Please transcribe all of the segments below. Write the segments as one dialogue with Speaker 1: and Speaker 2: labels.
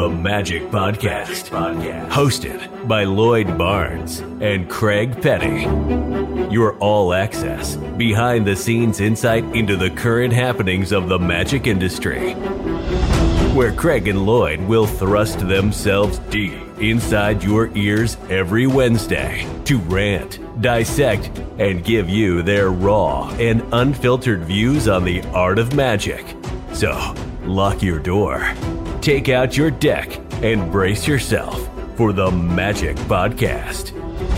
Speaker 1: The Magic Podcast. Hosted by Lloyd Barnes and Craig Petty. Your all-access, behind-the-scenes insight into the current happenings of the magic industry. Where Craig and Lloyd will thrust themselves deep inside your ears every Wednesday to rant, dissect, and give you their raw and unfiltered views on the art of magic. So, lock your door, take out your deck, and brace yourself for the Magic Podcast.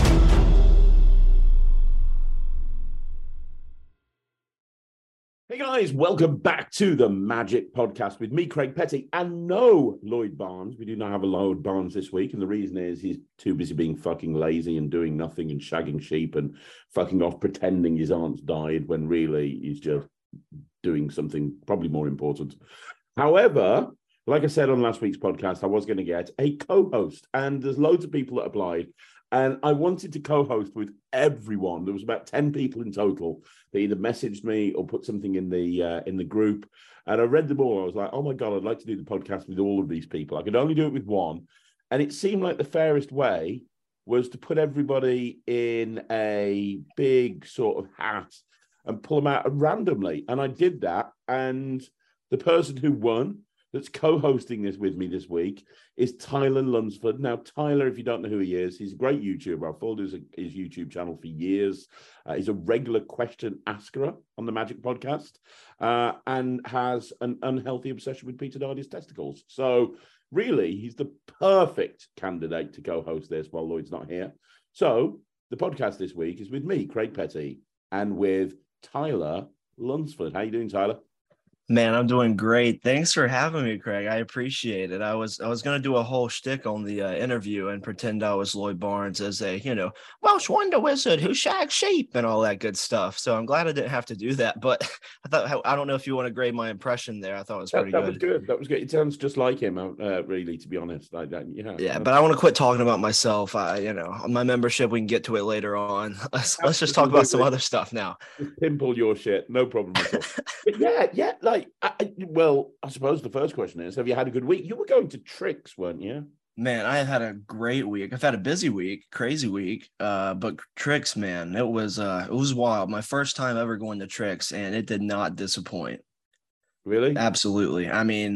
Speaker 2: Hey guys, welcome back to the Magic Podcast with me, Craig Petty, and no Lloyd Barnes. We do not have a Lloyd Barnes this week, and the reason is he's too busy being fucking lazy and doing nothing and shagging sheep and fucking off pretending his aunt's died when really he's just doing something probably more important. However, like I said on last week's podcast, I was going to get a co-host, and there's loads of people that applied. And I wanted to co-host with everyone. There was about 10 people in total. They either messaged me or put something in the group. And I read them all. I was like, oh my God, I'd like to do the podcast with all of these people. I could only do it with one. And it seemed like the fairest way was to put everybody in a big sort of hat and pull them out randomly. And I did that. And the person who won, that's co-hosting this with me this week, is Tyler Lunsford. Now, Tyler, if you don't know who he is, he's a great YouTuber. I've followed his YouTube channel for years. He's a regular question asker on the Magic Podcast and has an unhealthy obsession with Peter Dardy's testicles. So really, he's the perfect candidate to co-host this while Lloyd's not here. So the podcast this week is with me, Craig Petty, and with Tyler Lunsford. How you doing, Tyler?
Speaker 3: Man, I'm doing great. Thanks for having me, Craig. I appreciate it. I was going to do a whole shtick on the interview and pretend I was Lloyd Barnes as a, Welsh wonder wizard who shags sheep and all that good stuff. So I'm glad I didn't have to do that. But I don't know if you want to grade my impression there. I thought it was pretty good.
Speaker 2: That was good. That was good. It sounds just like him, really, to be honest.
Speaker 3: Yeah, but I want to quit talking about myself. My membership, we can get to it later on. Let's just talk about some other stuff now.
Speaker 2: Just pimple your shit. No problem at all. But I suppose the first question is, have you had a good week? You were going to Tricks, weren't you?
Speaker 3: Man, I had a great week. I've had a busy week, crazy week. But Tricks, man, it was wild. My first time ever going to Tricks, and it did not disappoint.
Speaker 2: Really?
Speaker 3: Absolutely.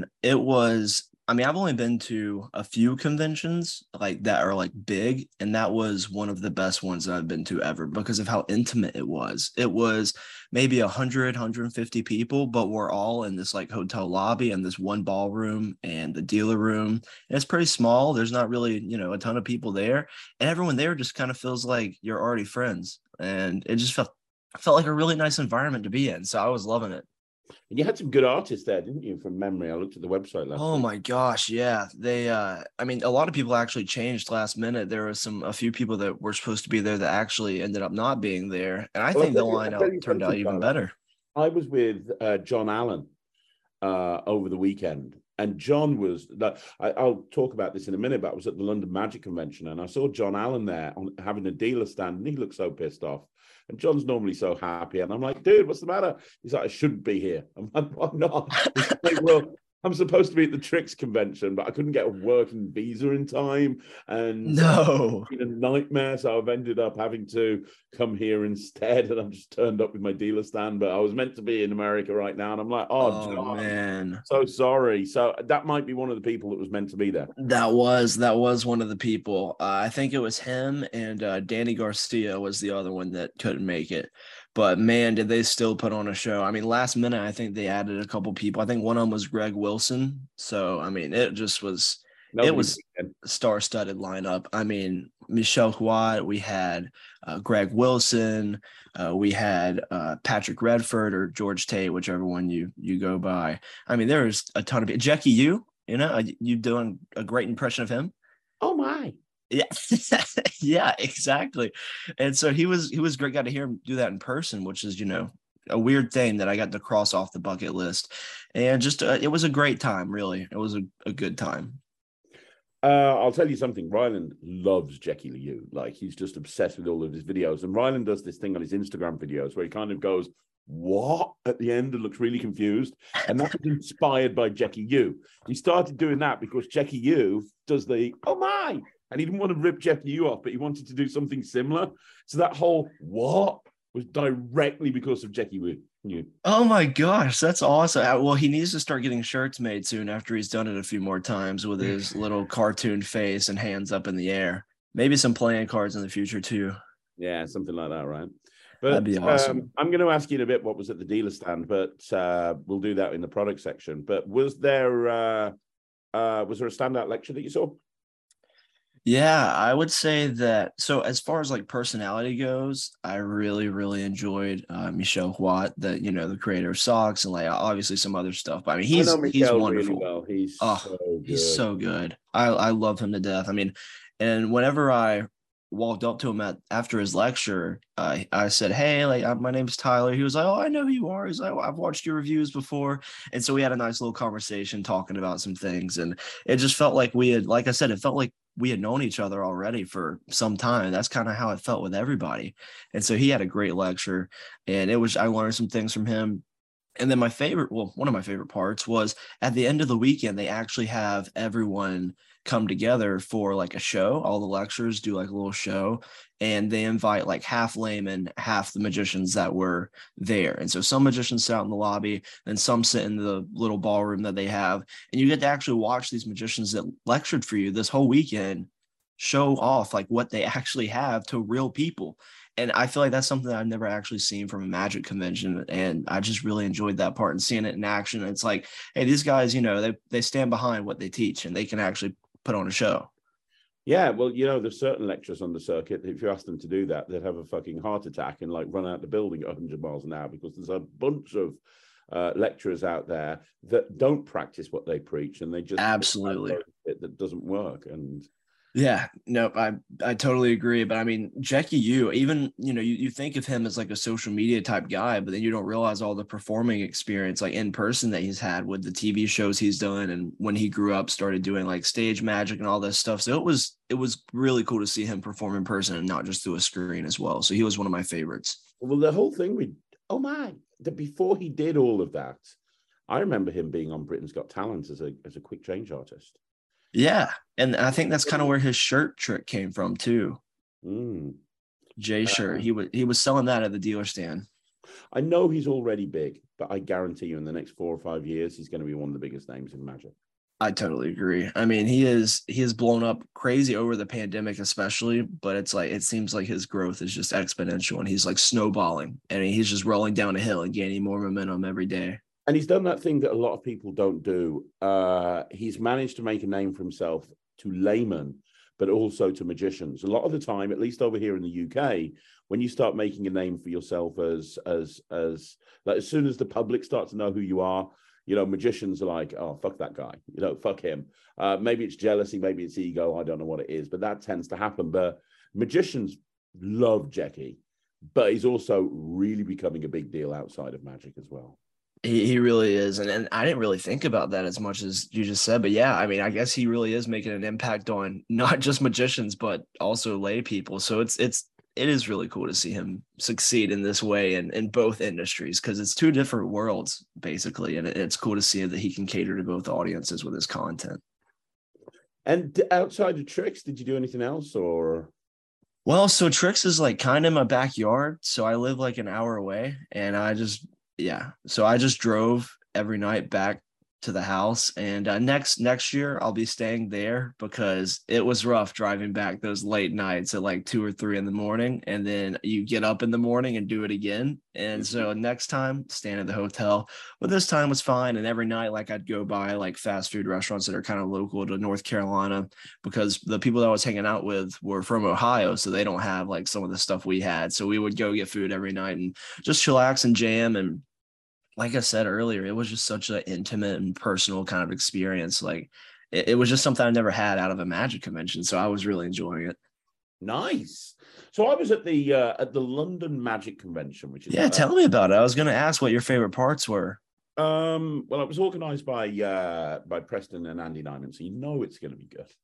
Speaker 3: I've only been to a few conventions like that are like big, and that was one of the best ones that I've been to ever because of how intimate it was. It was maybe 100, 150 people, but we're all in this like hotel lobby and this one ballroom and the dealer room. And it's pretty small. There's not really, a ton of people there, and everyone there just kind of feels like you're already friends. And it just felt like a really nice environment to be in. So I was loving it.
Speaker 2: And you had some good artists there, didn't you, from memory? I looked at the website last week.
Speaker 3: My gosh, yeah. They a lot of people actually changed last minute. There was a few people that were supposed to be there that actually ended up not being there. And I think the lineup turned out even better.
Speaker 2: I was with John Allen over the weekend. And John was, I'll talk about this in a minute, but I was at the London Magic Convention and I saw John Allen there having a dealer stand and he looked so pissed off. And John's normally so happy. And I'm like, dude, what's the matter? He's like, I shouldn't be here. I'm like, why not? He's like, well, I'm supposed to be at the Tricks convention, but I couldn't get a working visa in time. And
Speaker 3: no,
Speaker 2: it's been a nightmare. So I've ended up having to come here instead. And I've just turned up with my dealer stand, but I was meant to be in America right now. And I'm like, oh John,
Speaker 3: man,
Speaker 2: so sorry. So that might be one of the people that was meant to be there.
Speaker 3: That was one of the people. I think it was him and Danny Garcia was the other one that couldn't make it. But, man, did they still put on a show. I mean, last minute, I think they added a couple people. I think one of them was Greg Wilson. So, I mean, it just was – it was a star-studded lineup. I mean, Michelle Huat, we had Greg Wilson, we had Patrick Redford or George Tate, whichever one you go by. I mean, there was a ton of – Jackie Yu, you doing a great impression of him?
Speaker 2: Oh, my.
Speaker 3: Yeah, yeah, exactly. And so he was a great guy to hear him do that in person, which is, a weird thing that I got to cross off the bucket list. And just, it was a great time, really. It was a good time.
Speaker 2: I'll tell you something. Ryland loves Jackie Liu. Like, he's just obsessed with all of his videos. And Ryland does this thing on his Instagram videos where he kind of goes what at the end and looks really confused. And that was inspired by Jackie Yu. He started doing that because Jackie Yu does the, oh my, and he didn't want to rip Jackie Yu off, but he wanted to do something similar. So that whole what was directly because of Jackie Yu.
Speaker 3: Oh my gosh, that's awesome. Well, he needs to start getting shirts made soon after he's done it a few more times with his little cartoon face and hands up in the air. Maybe some playing cards in the future too.
Speaker 2: Yeah, something like that, right? But
Speaker 3: that'd be awesome.
Speaker 2: I'm going to ask you in a bit what was at the dealer stand, but we'll do that in the product section. But was there a standout lecture that you saw?
Speaker 3: Yeah, I would say that. So as far as like personality goes, I really, really enjoyed Michel Huat, the creator of Socks and like obviously some other stuff. But I mean, he's wonderful.
Speaker 2: Really well. He's so good.
Speaker 3: He's so good. I love him to death. I mean, and whenever I walked up to him after his lecture, I said, "Hey, like my name's Tyler." He was like, "Oh, I know who you are." He's like, "I've watched your reviews before," and so we had a nice little conversation talking about some things, and it just felt like like I said, it felt like we had known each other already for some time. That's kind of how it felt with everybody, and so he had a great lecture, and I learned some things from him. And then one of my favorite parts was at the end of the weekend, they actually have everyone come together for like a show. All the lecturers do like a little show, and they invite like half laymen, half the magicians that were there. And so some magicians sit out in the lobby, and some sit in the little ballroom that they have. And you get to actually watch these magicians that lectured for you this whole weekend show off like what they actually have to real people. And I feel like that's something that I've never actually seen from a magic convention. And I just really enjoyed that part and seeing it in action. It's like, hey, these guys, they stand behind what they teach and they can actually put on a show.
Speaker 2: Yeah, well, there's certain lecturers on the circuit. If you ask them to do that, they'd have a fucking heart attack and like run out the building at 100 miles an hour, because there's a bunch of lecturers out there that don't practice what they preach, and they just
Speaker 3: absolutely
Speaker 2: that doesn't work. And
Speaker 3: yeah, no, I totally agree. But I mean, Jackie Yu, even, you think of him as like a social media type guy, but then you don't realize all the performing experience like in person that he's had with the TV shows he's done. And when he grew up, started doing like stage magic and all this stuff. So it was really cool to see him perform in person and not just through a screen as well. So he was one of my favorites.
Speaker 2: Well, the whole thing before he did all of that, I remember him being on Britain's Got Talent as a quick change artist.
Speaker 3: Yeah, and I think that's kind of where his shirt trick came from too. Jay shirt. He was selling that at the dealer stand.
Speaker 2: I know he's already big, but I guarantee you in the next 4 or 5 years, he's going to be one of the biggest names in magic.
Speaker 3: I totally agree. I mean, he has blown up crazy over the pandemic, especially, but it's like, it seems like his growth is just exponential and he's like snowballing and he's just rolling down a hill and gaining more momentum every day.
Speaker 2: And he's done that thing that a lot of people don't do. He's managed to make a name for himself to laymen, but also to magicians. A lot of the time, at least over here in the UK, when you start making a name for yourself as soon as the public starts to know who you are, magicians are like, oh, fuck that guy, fuck him. Maybe it's jealousy, maybe it's ego, I don't know what it is, but that tends to happen. But magicians love Jackie, but he's also really becoming a big deal outside of magic as well.
Speaker 3: He really is. And I didn't really think about that as much as you just said. But yeah, I mean, I guess he really is making an impact on not just magicians, but also lay people. So it is really cool to see him succeed in this way in both industries, because it's two different worlds, basically. And it's cool to see that he can cater to both audiences with his content.
Speaker 2: And outside of Tricks, did you do anything else or?
Speaker 3: Well, so Tricks is like kind of in my backyard. So I live like an hour away, and so I just drove every night back to the house, and next year I'll be staying there, because it was rough driving back those late nights at like 2 or 3 in the morning, and then you get up in the morning and do it again. And so next time, staying at the hotel, but this time was fine. And every night, like, I'd go by like fast food restaurants that are kind of local to North Carolina, because the people that I was hanging out with were from Ohio, so they don't have like some of the stuff we had. So we would go get food every night and just chillax and jam. And like I said earlier, it was just such an intimate and personal kind of experience. Like it was just something I never had out of a magic convention. So I was really enjoying it.
Speaker 2: Nice. So I was at the London Magic Convention, which is
Speaker 3: tell me about it. I was going to ask what your favorite parts were.
Speaker 2: Well, it was organized by Preston and Andy Nyman, so it's going to be good.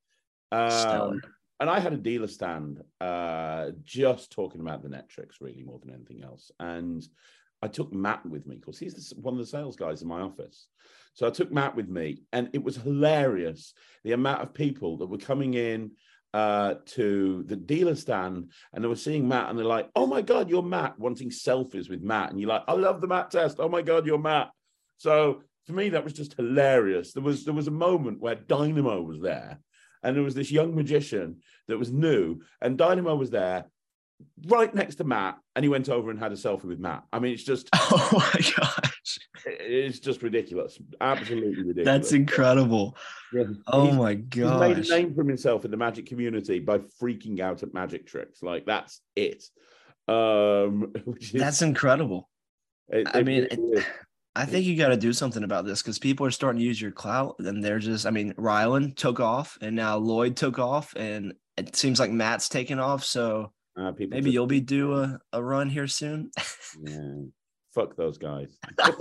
Speaker 2: And I had a dealer stand, just talking about the net tricks really more than anything else. And I took Matt with me because he's one of the sales guys in my office. So I took Matt with me, and it was hilarious the amount of people that were coming in to the dealer stand, and they were seeing Matt, and they're like, "Oh my God, you're Matt," wanting selfies with Matt, and you're like, "I love the Matt test. Oh my God, you're Matt." So for me, that was just hilarious. There was a moment where Dynamo was there, and there was this young magician that was new, and Dynamo was there right next to Matt, and he went over and had a selfie with Matt. I mean, it's just,
Speaker 3: oh my gosh,
Speaker 2: it's just ridiculous, absolutely ridiculous.
Speaker 3: That's incredible.
Speaker 2: Yeah.
Speaker 3: Oh my
Speaker 2: He's made a
Speaker 3: gosh,
Speaker 2: name for himself in the magic community by freaking out at magic tricks. Like, that's it.
Speaker 3: That's incredible. I think you got to do something about this because people are starting to use your clout, and they're just, I mean, Rylan took off, and now Lloyd took off, and it seems like Matt's taking off. So maybe you'll be due a run here soon.
Speaker 2: Yeah, fuck those guys.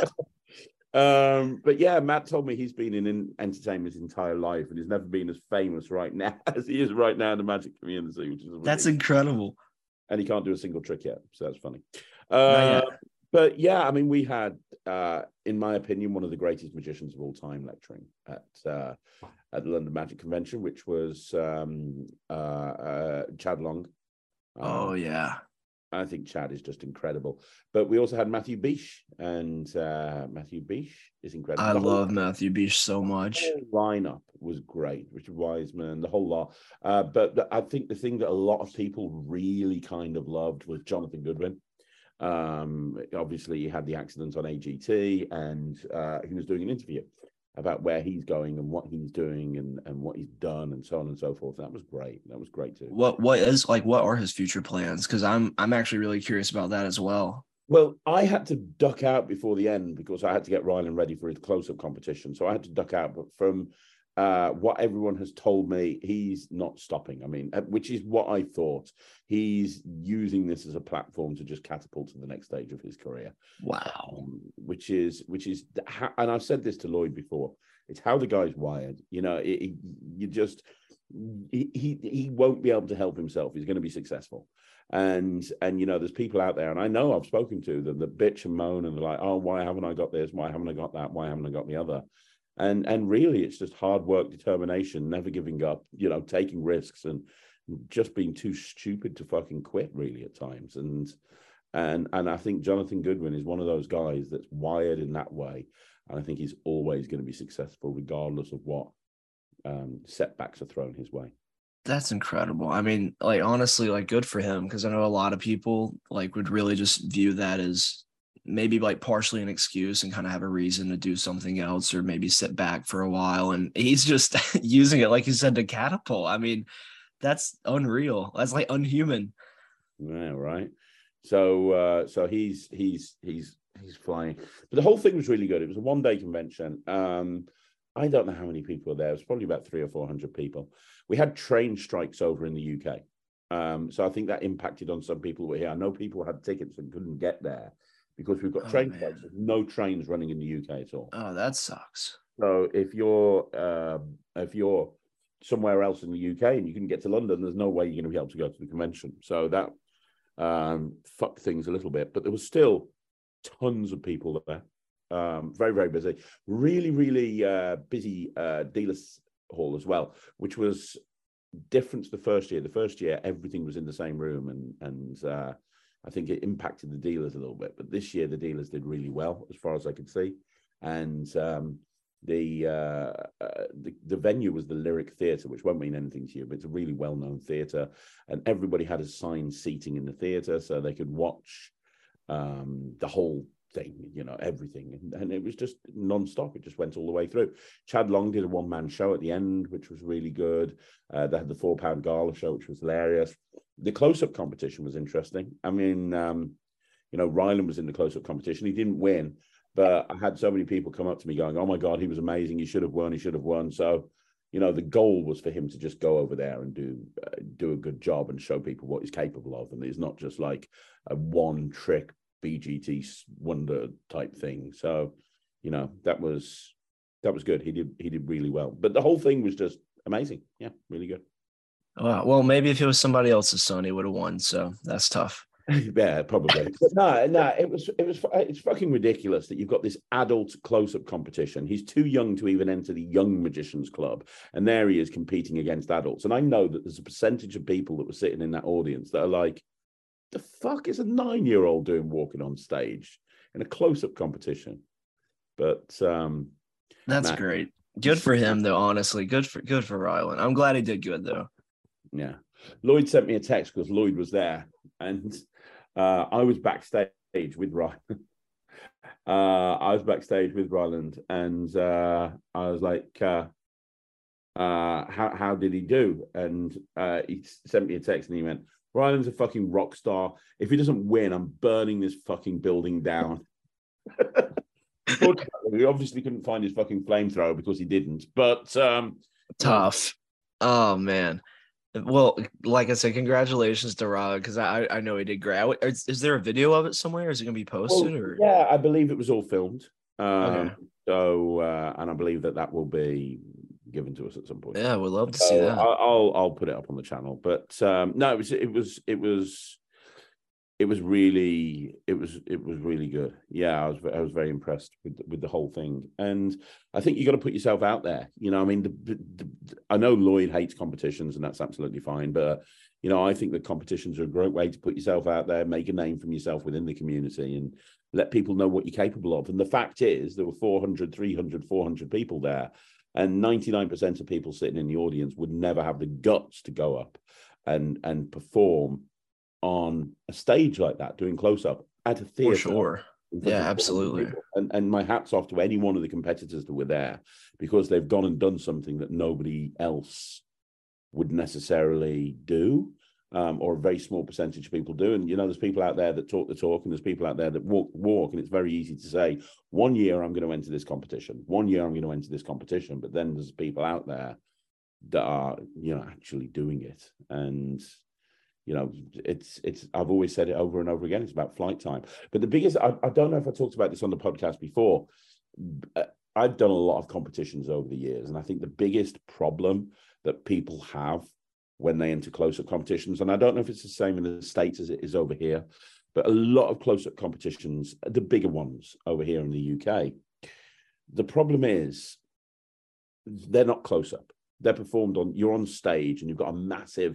Speaker 2: But yeah, Matt told me he's been in entertainment his entire life, and he's never been as famous right now as he is right now in the magic community, which is
Speaker 3: that's incredible.
Speaker 2: And he can't do a single trick yet, so that's funny.
Speaker 3: Not yet.
Speaker 2: But yeah, I mean, we had, in my opinion, one of the greatest magicians of all time lecturing at the London Magic Convention, which was Chad Long.
Speaker 3: Oh yeah,
Speaker 2: I think Chad is just incredible. But we also had Matthew Bish, and Matthew Bish is incredible.
Speaker 3: I love Matthew Bish so much.
Speaker 2: The whole lineup was great. Richard Wiseman, the whole lot. But I think the thing that a lot of people really kind of loved was Jonathan Goodwin. Obviously, he had the accident on AGT, and he was doing an interview about where he's going and what he's doing and what he's done and so on and so forth. That was great. That was great too.
Speaker 3: What are his future plans? Because I'm actually really curious about that as well.
Speaker 2: Well, I had to duck out before the end because I had to get Rylan ready for his close-up competition. So I had to duck out. But from what everyone has told me, he's not stopping. I mean, which is what I thought. He's using this as a platform to just catapult to the next stage of his career.
Speaker 3: Wow.
Speaker 2: Which is, and I've said this to Lloyd before. It's how the guy's wired. You know, he won't be able to help himself. He's going to be successful. And you know, there's people out there, and I know I've spoken to them that bitch and moan, and they're like, "Oh, why haven't I got this? Why haven't I got that? Why haven't I got the other?" And really, it's just hard work, determination, never giving up, you know, taking risks, and just being too stupid to fucking quit, really, at times. And I think Jonathan Goodwin is one of those guys that's wired in that way, and I think he's always going to be successful, regardless of what setbacks are thrown his way.
Speaker 3: That's incredible. I mean, like, honestly, like, good for him, because I know a lot of people like would really just view that as maybe like partially an excuse and kind of have a reason to do something else, or maybe sit back for a while. And he's just using it, like you said, to catapult. I mean, that's unreal. That's like unhuman.
Speaker 2: Yeah, right. So he's flying. But the whole thing was really good. It was a one-day convention. I don't know how many people were there. It was probably about 300 or 400 people. We had train strikes over in the UK. So I think that impacted on some people who were here. I know people had tickets and couldn't get there because we've got train strikes. There's no trains running in the UK at all.
Speaker 3: Oh, that sucks.
Speaker 2: So if you're somewhere else in the UK and you can get to London, there's no way you're going to be able to go to the convention. So that fucked things a little bit. But there was still tons of people there. Very, very busy. Really, really busy dealers hall as well, which was different to the first year. The first year, everything was in the same room, and I think it impacted the dealers a little bit. But this year, the dealers did really well, as far as I could see. And the venue was the Lyric Theatre, which won't mean anything to you, but it's a really well-known theatre, and everybody had assigned seating in the theatre so they could watch the whole thing, you know, everything, and it was just non-stop. It just went all the way through. Chad Long did a one-man show at the end, which was really good. They had the £4 gala show, which was hilarious. The close-up competition was interesting. I mean, you know, Rylan was in the close-up competition. He didn't win, but I had so many people come up to me going, "Oh my God, he was amazing. He should have won. He should have won." So, you know, the goal was for him to just go over there and do a good job and show people what he's capable of. And it's not just like a one-trick BGT wonder type thing. So, you know, that was good. He did really well. But the whole thing was just amazing. Yeah, really good.
Speaker 3: Well, maybe if it was somebody else's son, he would have won. So that's tough.
Speaker 2: Yeah, probably. But no, it's fucking ridiculous that you've got this adult close-up competition. He's too young to even enter the Young Magicians Club, and there he is competing against adults. And I know that there's a percentage of people that were sitting in that audience that are like, "The fuck is a 9-year-old doing walking on stage in a close-up competition?" But
Speaker 3: That's great. Good for him, though. Honestly, good for Ryland. I'm glad he did good, though.
Speaker 2: Yeah, Lloyd sent me a text because Lloyd was there, and I was backstage with Ryland. I was backstage with Ryland, and I was like, how did he do? And he sent me a text, and he went, "Ryland's a fucking rock star. If he doesn't win, I'm burning this fucking building down." Unfortunately, we obviously couldn't find his fucking flamethrower because he didn't. But
Speaker 3: tough. Oh man. Well, like I said, congratulations to Ryland, because I know he did great. Is there a video of it somewhere? Is it going to be posted? Or
Speaker 2: yeah, I believe it was all filmed.
Speaker 3: Okay.
Speaker 2: So, and I believe that will be given to us at some point.
Speaker 3: Yeah, we'd love to see that.
Speaker 2: I'll put it up on the channel. But no, it was really good. Yeah, I was very impressed with the whole thing. And I think you got to put yourself out there. You know, I mean, I know Lloyd hates competitions, and that's absolutely fine. But you know, I think that competitions are a great way to put yourself out there, make a name for yourself within the community, and let people know what you're capable of. And the fact is, there were 400, 300, 400 people there, and 99% of people sitting in the audience would never have the guts to go up and perform on a stage like that, doing close-up at a theater.
Speaker 3: For sure. Yeah, absolutely.
Speaker 2: And my hat's off to any one of the competitors that were there, because they've gone and done something that nobody else would necessarily do, or a very small percentage of people do. And, you know, there's people out there that talk the talk, and there's people out there that walk, and it's very easy to say, 1 year I'm going to enter this competition. 1 year I'm going to enter this competition. But then there's people out there that are, you know, actually doing it. And you know, it's. I've always said it over and over again. It's about flight time. But the biggest, I don't know if I talked about this on the podcast before. I've done a lot of competitions over the years, and I think the biggest problem that people have when they enter close-up competitions, and I don't know if it's the same in the States as it is over here, but a lot of close-up competitions, the bigger ones over here in the UK, the problem is they're not close-up. They're performed on, you're on stage and you've got a massive,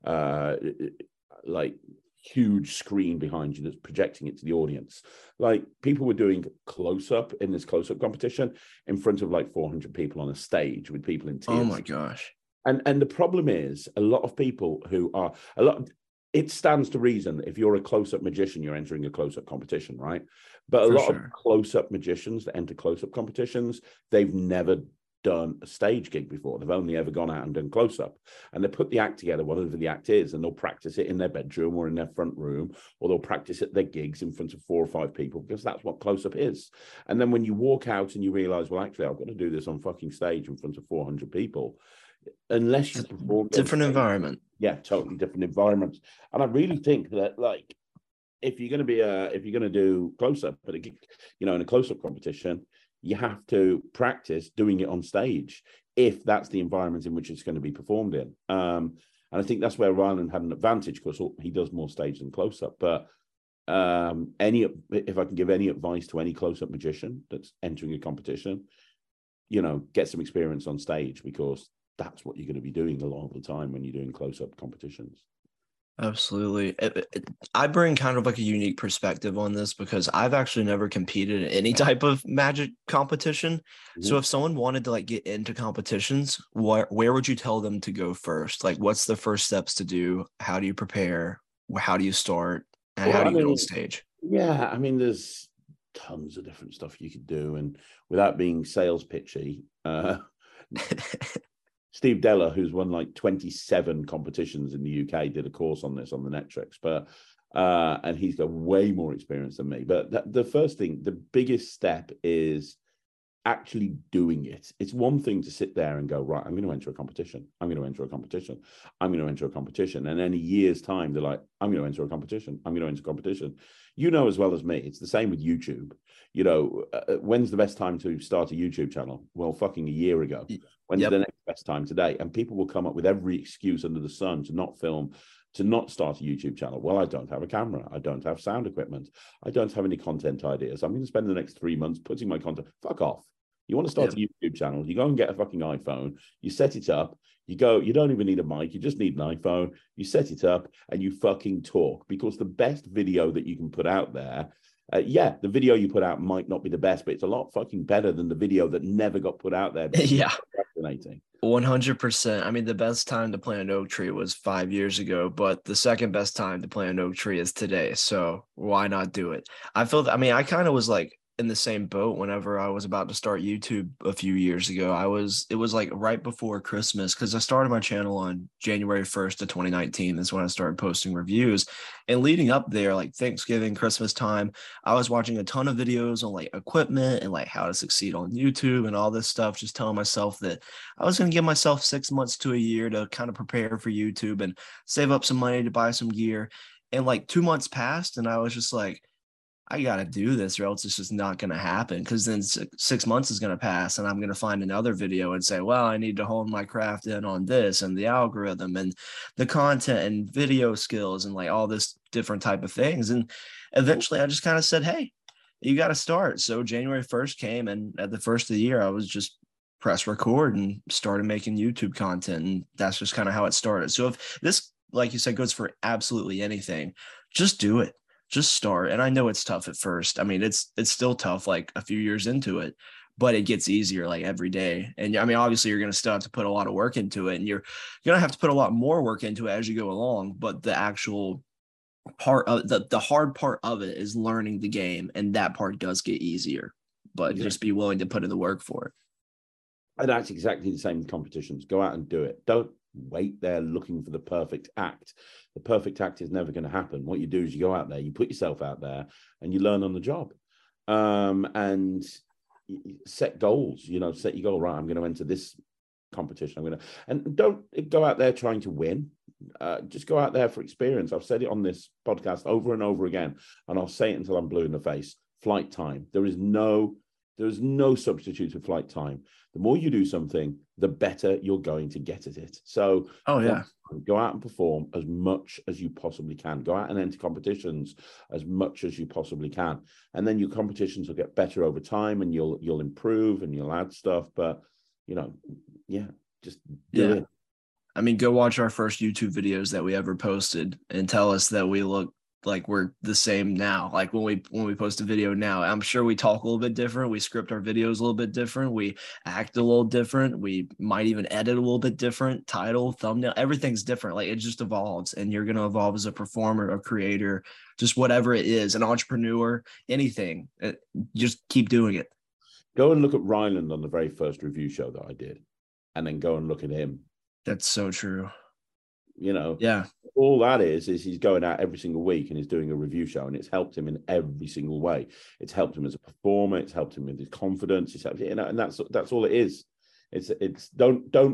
Speaker 2: like huge screen behind you that's projecting it to the audience. Like people were doing close-up in this close-up competition in front of like 400 people on a stage with people in tears.
Speaker 3: Oh my gosh.
Speaker 2: And the problem is a lot of people who are, it stands to reason that if you're a close-up magician, you're entering a close-up competition, right? But a lot of close-up magicians that enter close-up competitions, they've never done a stage gig before. They've only ever gone out and done close-up, and they put the act together, whatever the act is, and they'll practice it in their bedroom or in their front room, or they'll practice at their gigs in front of 4 or 5 people, because that's what close-up is. And then when you walk out and you realize, well, actually, I've got to do this on fucking stage in front of 400 people, unless you perform
Speaker 3: different environment.
Speaker 2: Yeah, totally different environments. And I really think that, like, if you're going to do close-up, but you know, in a close-up competition, you have to practice doing it on stage if that's the environment in which it's going to be performed in. And I think that's where Ryland had an advantage, because he does more stage than close-up. But if I can give any advice to any close-up magician that's entering a competition, you know, get some experience on stage, because that's what you're going to be doing a lot of the time when you're doing close-up competitions.
Speaker 3: Absolutely. I bring kind of like a unique perspective on this, because I've actually never competed in any type of magic competition. Mm-hmm. So if someone wanted to like get into competitions, where would you tell them to go first? Like, what's the first steps to do? How do you prepare? How do you start? And how do you get on stage?
Speaker 2: Yeah, I mean, there's tons of different stuff you could do. And without being sales pitchy, Steve Della, who's won like 27 competitions in the UK, did a course on this on the Netrix, and he's got way more experience than me. But the first thing, the biggest step is actually doing it. It's one thing to sit there and go, right, I'm going to enter a competition. I'm going to enter a competition. I'm going to enter a competition. And in a year's time, they're like, I'm going to enter a competition. I'm going to enter a competition. You know as well as me, it's the same with YouTube. You know, when's the best time to start a YouTube channel? Well, fucking a year ago. When's the next best time? Today? And people will come up with every excuse under the sun to not film to not start a YouTube channel? Well, I don't have a camera. I don't have sound equipment. I don't have any content ideas. I'm going to spend the next 3 months putting my content. Fuck off. You want to start a YouTube channel, you go and get a fucking iPhone, you set it up, you don't even need a mic, you just need an iPhone, you set it up and you fucking talk, because the best video that you can put out there, the video you put out might not be the best, but it's a lot fucking better than the video that never got put out there.
Speaker 3: Yeah.
Speaker 2: Fascinating.
Speaker 3: 100%. I mean, the best time to plant an oak tree was 5 years ago, but the second best time to plant an oak tree is today. So why not do it? I kind of was like in the same boat whenever I was about to start YouTube a few years ago. It was like right before Christmas, because I started my channel on January 1st of 2019. That's when I started posting reviews. And leading up there, like Thanksgiving, Christmas time, I was watching a ton of videos on like equipment and like how to succeed on YouTube and all this stuff, just telling myself that I was going to give myself 6 months to a year to kind of prepare for YouTube and save up some money to buy some gear. And like 2 months passed and I was just like, I got to do this or else it's just not going to happen, because then 6 months is going to pass and I'm going to find another video and say, well, I need to hone my craft in on this and the algorithm and the content and video skills and like all this different type of things. And eventually I just kind of said, hey, you got to start. So January 1st came, and at the first of the year, I was just press record and started making YouTube content. And that's just kind of how it started. So if this, like you said, goes for absolutely anything, just do it. Just start. And I know it's tough at first. I mean, it's still tough like a few years into it, but it gets easier like every day. And I mean, obviously you're going to still have to put a lot of work into it, and you're going to have to put a lot more work into it as you go along. But the actual part of the hard part of it is learning the game. And that part does get easier, but just be willing to put in the work for it.
Speaker 2: And that's exactly the same with competitions. Go out and do it. Don't wait there looking for the perfect act. The perfect act is never going to happen. What you do is you go out there, you put yourself out there, and you learn on the job. And set goals. Set your goal. Right, I'm going to enter this competition. And don't go out there trying to win. Just go out there for experience. I've said it on this podcast over and over again, and I'll say it until I'm blue in the face. Flight time. There is no substitute for flight time. The more you do something, the better you're going to get at it. So go out and perform as much as you possibly can. Go out and enter competitions as much as you possibly can. And then your competitions will get better over time, and you'll improve and you'll add stuff. But, just do it.
Speaker 3: I mean, go watch our first YouTube videos that we ever posted and tell us that we look like we're the same now. Like when we post a video now, I'm sure we talk a little bit different. We script our videos a little bit different. We act a little different. We might even edit a little bit different. Title, thumbnail, everything's different. Like it just evolves, and you're going to evolve as a performer, a creator, just whatever it is, an entrepreneur, anything. Just keep doing it.
Speaker 2: Go and look at Ryland on the very first review show that I did, and then go and look at him.
Speaker 3: That's so true.
Speaker 2: All that is he's going out every single week and he's doing a review show, and it's helped him in every single way. It's helped him as a performer. It's helped him with his confidence. It's helped, and that's all it is. It's don't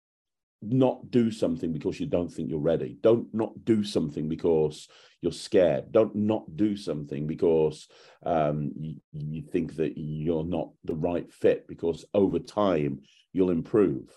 Speaker 2: not do something because you don't think you're ready. Don't not do something because you're scared. Don't not do something because you think that you're not the right fit, because over time you'll improve.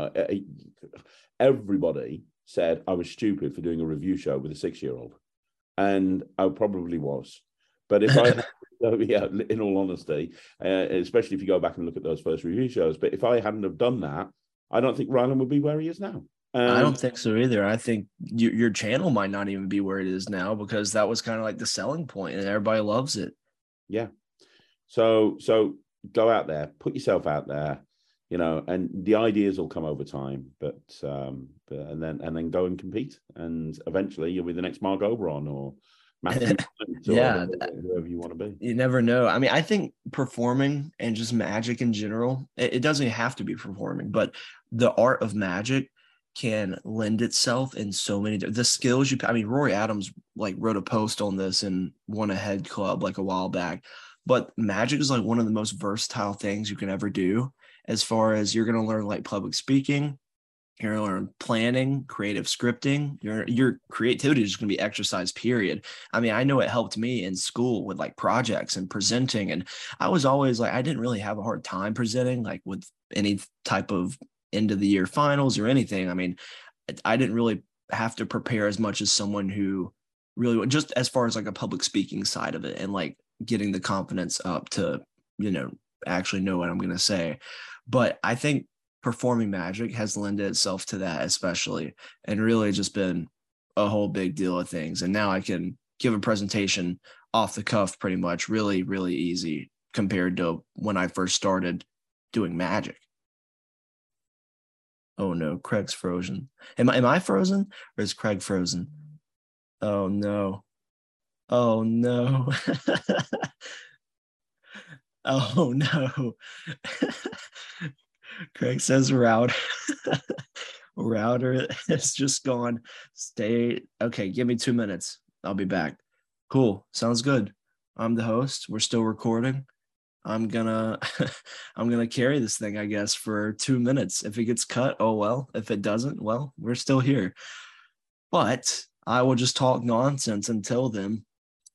Speaker 2: Everybody said I was stupid for doing a review show with a 6-year-old, and I probably was. But if I, in all honesty, especially if you go back and look at those first review shows, but if I hadn't have done that, I don't think Ryland would be where he is now.
Speaker 3: I don't think so either. I think your channel might not even be where it is now, because that was kind of like the selling point, and everybody loves it.
Speaker 2: Yeah. So go out there, put yourself out there. And the ideas will come over time, but and then go and compete, and eventually you'll be the next Mark Oberon or Matthew, whoever you want to be.
Speaker 3: You never know. I mean, I think performing and just magic in general, it doesn't have to be performing, but the art of magic can lend itself in so many the skills Rory Adams like wrote a post on this and won a head club like a while back. But magic is like one of the most versatile things you can ever do. As far as you're going to learn like public speaking, you're going to learn planning, creative scripting, your creativity is just going to be exercised, period. I mean, I know it helped me in school with like projects and presenting. And I was always like, I didn't really have a hard time presenting like with any type of end of the year finals or anything. I mean, I didn't really have to prepare as much as someone who really, just as far as like a public speaking side of it and like getting the confidence up to, actually know what I'm going to say. But I think performing magic has lended itself to that, especially, and really just been a whole big deal of things. And now I can give a presentation off the cuff pretty much, really, really easy compared to when I first started doing magic. Oh no, Craig's frozen. Am I frozen or is Craig frozen? Oh no. Oh no. Oh no. Craig says router. Router is just gone. Okay, give me 2 minutes. I'll be back. Cool. Sounds good. I'm the host. We're still recording. I'm gonna carry this thing, I guess, for 2 minutes. If it gets cut, oh well. If it doesn't, well, we're still here. But I will just talk nonsense until then.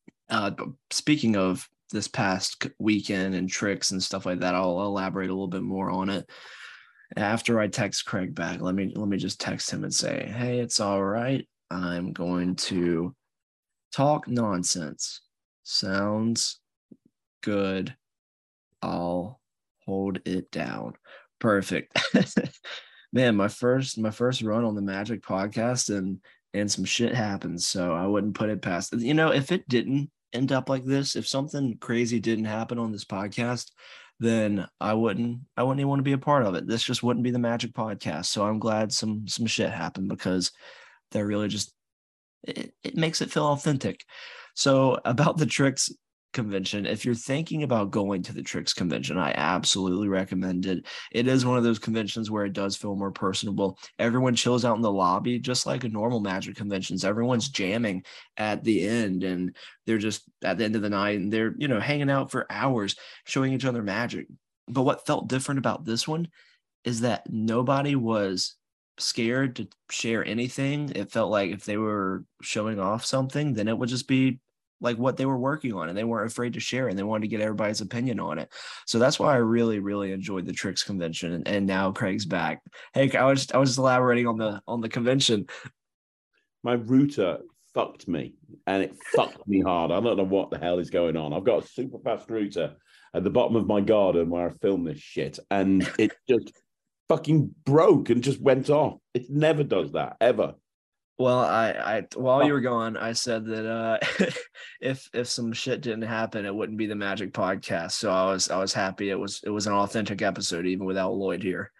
Speaker 3: Speaking of this past weekend and tricks and stuff like that, I'll elaborate a little bit more on it after I text Craig back. Let me just text him and say, hey, it's all right. I'm going to talk nonsense. Sounds good. I'll hold it down. Perfect. Man, my first run on the Magic podcast and some shit happens. So I wouldn't put it past, if it didn't end up like this, if something crazy didn't happen on this podcast, then I wouldn't even want to be a part of it. This just wouldn't be the Magic podcast. So I'm glad some shit happened, because they're really just, it makes it feel authentic. So about the Tricks convention, if you're thinking about going to the Tricks convention, I absolutely recommend it. It is one of those conventions where it does feel more personable. Everyone chills out in the lobby, just like a normal Magic conventions. Everyone's jamming at the end, and they're just at the end of the night, and they're hanging out for hours, showing each other magic. But what felt different about this one is that nobody was scared to share anything. It felt like if they were showing off something, then it would just be like what they were working on, and they weren't afraid to share, and they wanted to get everybody's opinion on it. So that's why I really, really enjoyed the Tricks convention. And now Craig's back. Hey, I was just elaborating on the convention.
Speaker 2: My router fucked me, and it fucked me hard. I don't know what the hell is going on. I've got a super fast router at the bottom of my garden where I film this shit, and it just fucking broke and just went off. It never does that, ever.
Speaker 3: Well, I while you were gone, I said that if some shit didn't happen, it wouldn't be the Magic podcast. So I was happy it was an authentic episode, even without Lloyd here.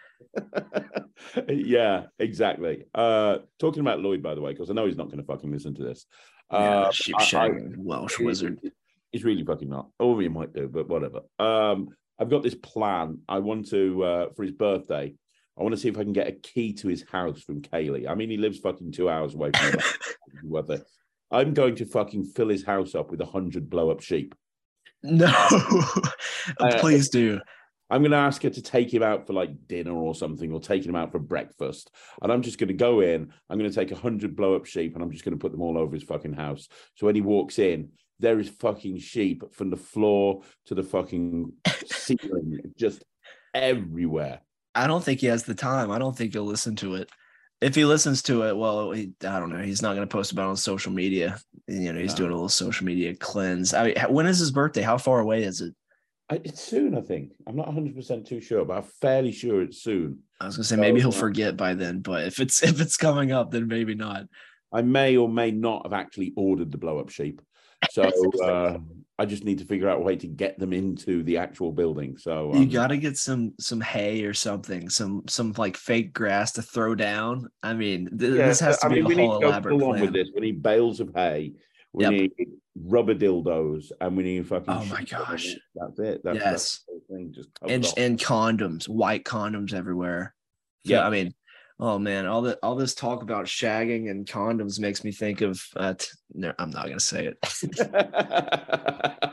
Speaker 2: Yeah, exactly. Talking about Lloyd, by the way, because I know he's not going to fucking listen to this.
Speaker 3: Sheep-shagging Welsh wizard.
Speaker 2: He's really fucking not. Or he might do, but whatever. I've got this plan. I want to, for his birthday, I want to see if I can get a key to his house from Kaylee. I mean, he lives fucking 2 hours away from me. I'm going to fucking fill his house up with 100 blow-up sheep.
Speaker 3: No, please do.
Speaker 2: I'm going to ask her to take him out for like dinner or something, or taking him out for breakfast. And I'm just going to go in. I'm going to take 100 blow-up sheep, and I'm just going to put them all over his fucking house. So when he walks in, there is fucking sheep from the floor to the fucking ceiling, just everywhere.
Speaker 3: I don't think he has the time. I don't think he'll listen to it. If he listens to it, well, I don't know. He's not going to post about it on social media. He's doing a little social media cleanse. I mean, when is his birthday? How far away is it?
Speaker 2: It's soon, I think. I'm not 100% too sure, but I'm fairly sure it's soon.
Speaker 3: I was going to say maybe he'll forget by then, but if it's coming up, then maybe not.
Speaker 2: I may or may not have actually ordered the blow-up sheep. So I just need to figure out a way to get them into the actual building. So
Speaker 3: you got to get some hay or something, some like fake grass to throw down. I mean, this has to be a whole elaborate plan.
Speaker 2: With this. We need bales of hay. We need rubber dildos, and we need fucking.
Speaker 3: Oh my gosh,
Speaker 2: that's it. That's the whole thing. Just
Speaker 3: and condoms, white condoms everywhere. Yeah, I mean. Oh man, all this talk about shagging and condoms makes me think of no, I'm not gonna say it.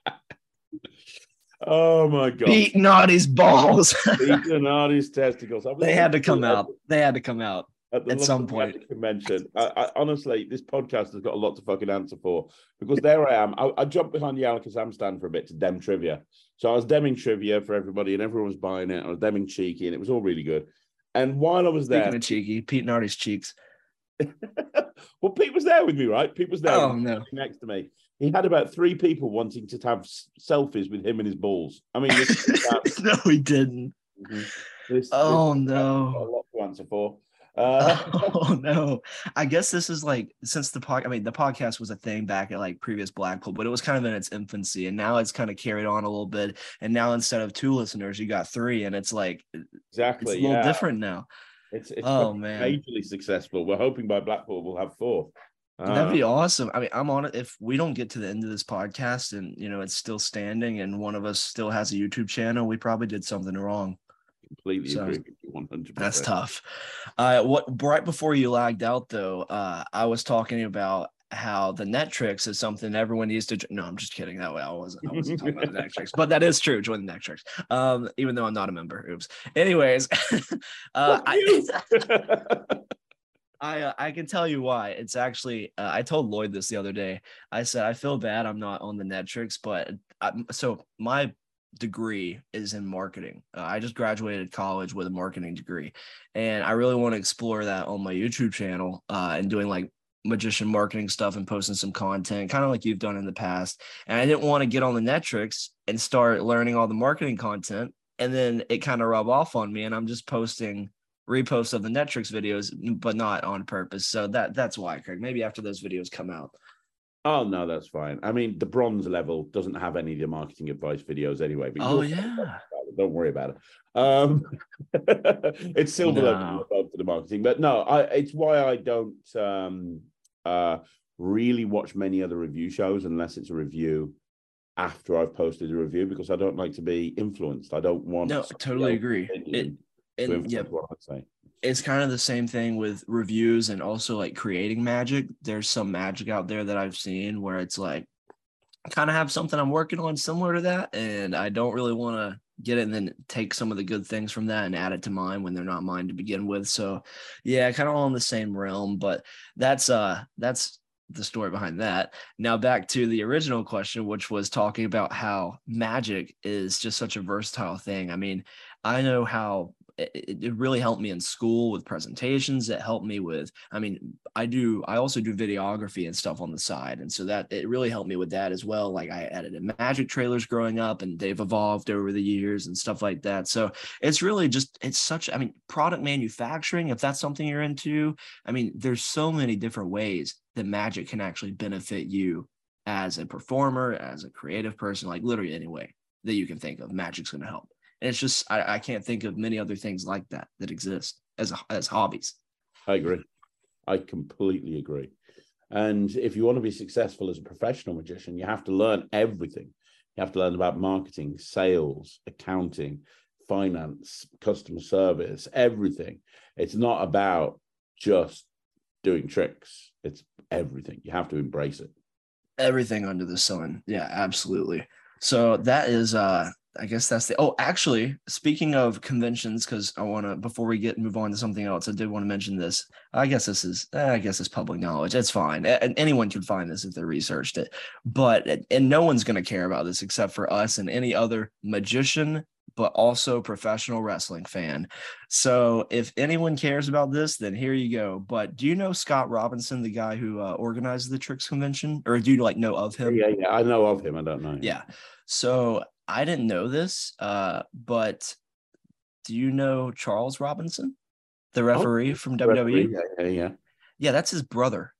Speaker 2: Oh my god.
Speaker 3: Pete Naughty's balls.
Speaker 2: Pete Naughty's testicles.
Speaker 3: They had to come out. They had to come out at some point.
Speaker 2: Convention. I honestly, this podcast has got a lot to fucking answer for, because there I am. I jumped behind the Alakazam stand for a bit to dem trivia. So I was demming trivia for everybody, and everyone was buying it. I was demming cheeky, and it was all really good. And while I was there,
Speaker 3: speaking of cheeky, Pete Nardy's cheeks.
Speaker 2: Well, Pete was there with me, right? Pete was there
Speaker 3: next
Speaker 2: to me. He had about 3 people wanting to have selfies with him and his balls. I mean,
Speaker 3: no, he didn't.
Speaker 2: This
Speaker 3: no.
Speaker 2: A lot to answer for.
Speaker 3: Oh no! I guess this is like since the podcast was a thing back at like previous Blackpool, but it was kind of in its infancy, and now it's kind of carried on a little bit. And now instead of 2 listeners, you got 3, and it's like
Speaker 2: exactly
Speaker 3: it's a little different now.
Speaker 2: It's majorly successful. We're hoping by Blackpool we'll have 4.
Speaker 3: That'd be awesome. I mean, I'm on it. If we don't get to the end of this podcast and it's still standing, and one of us still has a YouTube channel, we probably did something wrong.
Speaker 2: Completely agree with you 100%.
Speaker 3: That's tough. Right before you lagged out though, I was talking about how the Netrix is something everyone needs to. No, I'm just kidding. That way I wasn't talking about the Netrix, but that is true. Join the Netrix. Even though I'm not a member. Oops. Anyways, I can tell you why. It's actually I told Lloyd this the other day. I said I feel bad I'm not on the Netrix, but so my degree is in marketing. I just graduated college with a marketing degree, and I really want to explore that on my YouTube channel and doing like magician marketing stuff and posting some content, kind of like you've done in the past. And I didn't want to get on the Netrix and start learning all the marketing content, and then it kind of rub off on me, and I'm just posting reposts of the Netrix videos, but not on purpose. So that's why, Craig. Maybe after those videos come out.
Speaker 2: Oh, no, that's fine. I mean, the bronze level doesn't have any of the marketing advice videos anyway. But don't worry about it. It's silver level for the marketing. But no, it's why I don't really watch many other review shows unless it's a review after I've posted a review, because I don't like to be influenced. I don't want...
Speaker 3: No, totally agree.
Speaker 2: What I say.
Speaker 3: It's kind of the same thing with reviews and also like creating magic. There's some magic out there that I've seen where it's like I kind of have something I'm working on similar to that, and I don't really want to get it and then take some of the good things from that and add it to mine when they're not mine to begin with. So yeah, kind of all in the same realm, but that's the story behind that. Now back to the original question, which was talking about how magic is just such a versatile thing. I mean, I know how it really helped me in school with presentations. It helped me with, I also do videography and stuff on the side. And so that it really helped me with that as well. Like I edited magic trailers growing up, and they've evolved over the years and stuff like that. So it's really just, product manufacturing, if that's something you're into, there's so many different ways that magic can actually benefit you as a performer, as a creative person, like literally any way that you can think of, magic's going to help. And it's just, I can't think of many other things like that exist as hobbies.
Speaker 2: I agree. I completely agree. And if you want to be successful as a professional magician, you have to learn everything. You have to learn about marketing, sales, accounting, finance, customer service, everything. It's not about just doing tricks. It's everything. You have to embrace it.
Speaker 3: Everything under the sun. Yeah, absolutely. So that is, I guess that's actually, speaking of conventions, because I want to, before we move on to something else, I did want to mention this. I guess it's public knowledge. It's fine. And anyone can find this if they researched it, and no one's going to care about this except for us and any other magician, but also professional wrestling fan. So if anyone cares about this, then here you go. But do you know Scott Robinson, the guy who organized the Tricks convention, or do you know of him?
Speaker 2: Yeah, I know of him. I don't know.
Speaker 3: Yeah. So I didn't know this, but do you know Charles Robinson, the referee from WWE? Yeah, that's his brother.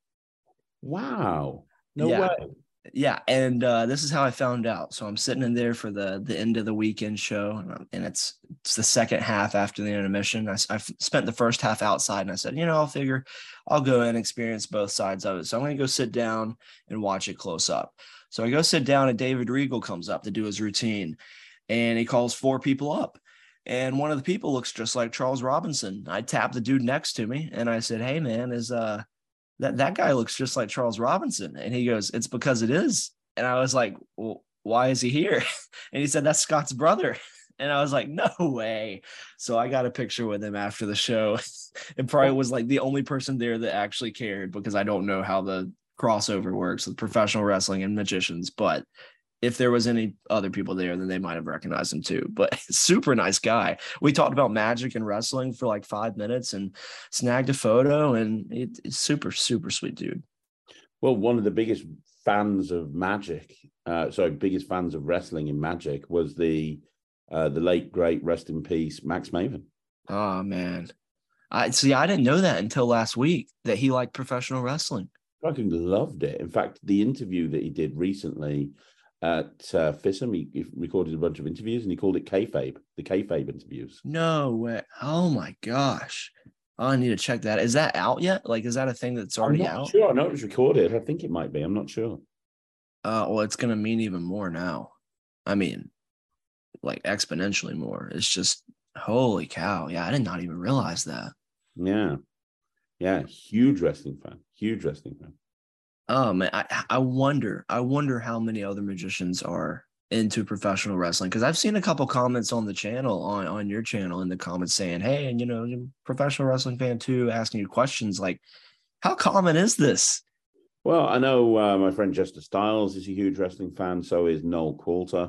Speaker 2: Wow. No way.
Speaker 3: Yeah, and this is how I found out. So I'm sitting in there for the end of the weekend show, and it's the second half after the intermission. I spent the first half outside, and I said, I'll figure I'll go and experience both sides of it. So I'm going to go sit down and watch it close up. So I go sit down, and David Regal comes up to do his routine, and he calls 4 people up. And one of the people looks just like Charles Robinson. I tapped the dude next to me, and I said, "Hey, man, is that guy looks just like Charles Robinson?" And he goes, "It's because it is." And I was like, "Well, why is he here?" And he said, "That's Scott's brother." And I was like, "No way." So I got a picture with him after the show. It probably was like the only person there that actually cared, because I don't know how the crossover works with professional wrestling and magicians, but if there was any other people there, then they might have recognized him too. But super nice guy. We talked about magic and wrestling for like 5 minutes and snagged a photo, and it's super, super sweet dude.
Speaker 2: Well, one of the biggest fans of magic, biggest fans of wrestling in magic was the late, great, rest in peace, Max Maven.
Speaker 3: Oh, man. I didn't know that until last week, that he liked professional wrestling.
Speaker 2: I fucking loved it. In fact, the interview that he did recently at FISM, he recorded a bunch of interviews and he called it kayfabe, the kayfabe interviews.
Speaker 3: No way. Oh my gosh. Oh, I need to check that. Is that out yet? Like, is that a thing that's already out?
Speaker 2: Sure. I know it was recorded. I think it might be. I'm not sure.
Speaker 3: Well, it's going to mean even more now. I mean, like exponentially more. It's just, holy cow. Yeah, I did not even realize that.
Speaker 2: Yeah. Yeah. Huge wrestling fan.
Speaker 3: Oh man, I wonder how many other magicians are into professional wrestling, because I've seen a couple comments on the channel, on your channel, in the comments saying, hey, and you're a professional wrestling fan too, asking you questions. Like, how common is this?
Speaker 2: Well, I know my friend Jester Styles is a huge wrestling fan. So is Noel Coulter.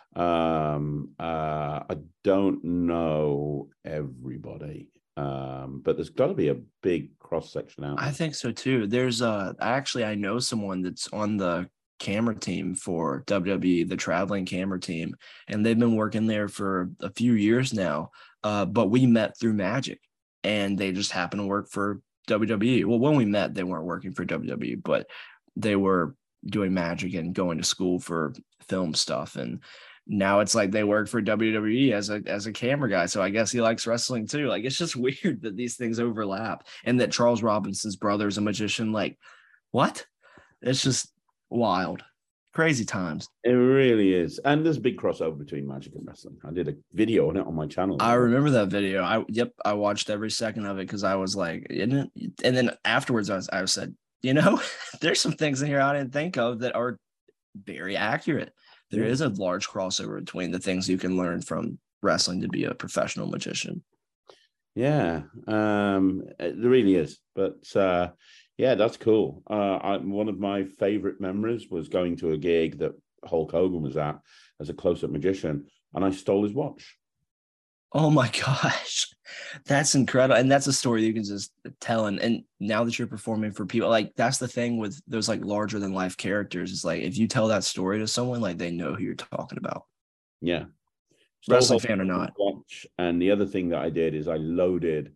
Speaker 2: I don't know everybody. But there's got to be a big cross section out there.
Speaker 3: I think so too. There's I know someone that's on the camera team for WWE, the traveling camera team, and they've been working there for a few years now. But we met through Magic, and they just happened to work for WWE. Well, when we met, they weren't working for WWE, but they were doing Magic and going to school for film stuff. And now it's like they work for WWE as a camera guy. So I guess he likes wrestling too. Like, it's just weird that these things overlap, and that Charles Robinson's brother is a magician. Like, what? It's just wild. Crazy times.
Speaker 2: It really is. And there's a big crossover between magic and wrestling. I did a video on it on my channel.
Speaker 3: I remember that video. I watched every second of it because I was like, isn't it? And then afterwards I said, there's some things in here I didn't think of that are very accurate. There is a large crossover between the things you can learn from wrestling to be a professional magician.
Speaker 2: Yeah, there really is. But yeah, that's cool. One of my favorite memories was going to a gig that Hulk Hogan was at as a close-up magician, and I stole his watch.
Speaker 3: Oh my gosh, that's incredible. And that's a story you can just tell. And now that you're performing for people, like, that's the thing with those like larger than life characters, is like, if you tell that story to someone, like, they know who you're talking about.
Speaker 2: Yeah.
Speaker 3: Wrestling fan or not.
Speaker 2: Watch. And the other thing that I did is I loaded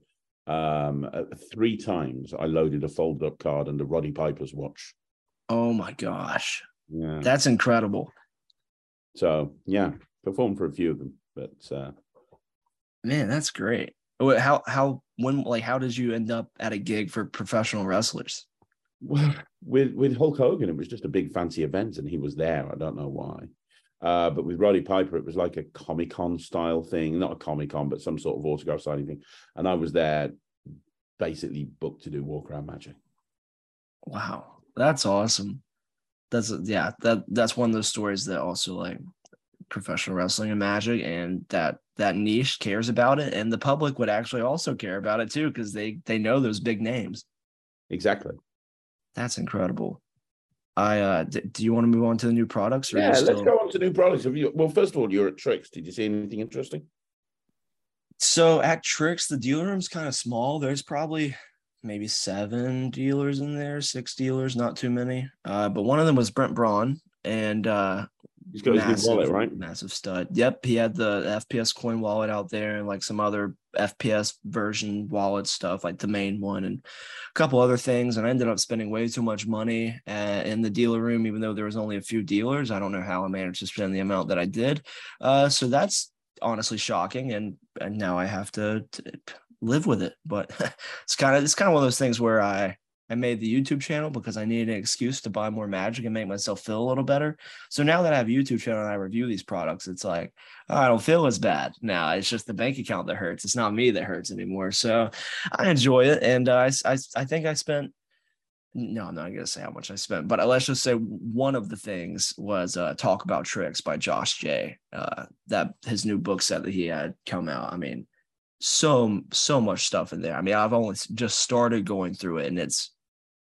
Speaker 2: 3 times. I loaded a folded up card under Roddy Piper's watch.
Speaker 3: Oh my gosh.
Speaker 2: Yeah.
Speaker 3: That's incredible.
Speaker 2: So yeah, performed for a few of them, but
Speaker 3: man, that's great. How did you end up at a gig for professional wrestlers?
Speaker 2: Well, with Hulk Hogan, it was just a big fancy event, and he was there. I don't know why. But with Roddy Piper, it was like a Comic-Con style thing, not a Comic-Con, but some sort of autograph signing thing. And I was there, basically booked to do walk around magic.
Speaker 3: Wow, that's awesome. That's one of those stories that also, like, professional wrestling and magic, and that niche cares about it, and the public would actually also care about it too, because they know those big names.
Speaker 2: Exactly.
Speaker 3: That's incredible. Do you want to move on to the new products? Or
Speaker 2: let's go on to new products. Well, first of all, you're at Tricks. Did you see anything interesting?
Speaker 3: So at Tricks, the dealer room's kind of small. There's probably maybe 7 dealers in there, 6 dealers, not too many. But one of them was Brent Braun, and
Speaker 2: he's got his new wallet, right?
Speaker 3: Massive stud. Yep, he had the FPS coin wallet out there, and like some other FPS version wallet stuff, like the main one, and a couple other things. And I ended up spending way too much money in the dealer room, even though there was only a few dealers. I don't know how I managed to spend the amount that I did. So that's honestly shocking, and now I have to live with it. But it's kind of one of those things where I made the YouTube channel because I needed an excuse to buy more magic and make myself feel a little better. So now that I have a YouTube channel and I review these products, it's like, oh, I don't feel as bad now. It's just the bank account that hurts. It's not me that hurts anymore. So I enjoy it. And I think I spent, no, I'm not going to say how much I spent, but let's just say one of the things was Talk About Tricks by Josh J. That his new book set that he had come out. I mean, so much stuff in there. I mean, I've only just started going through it, and it's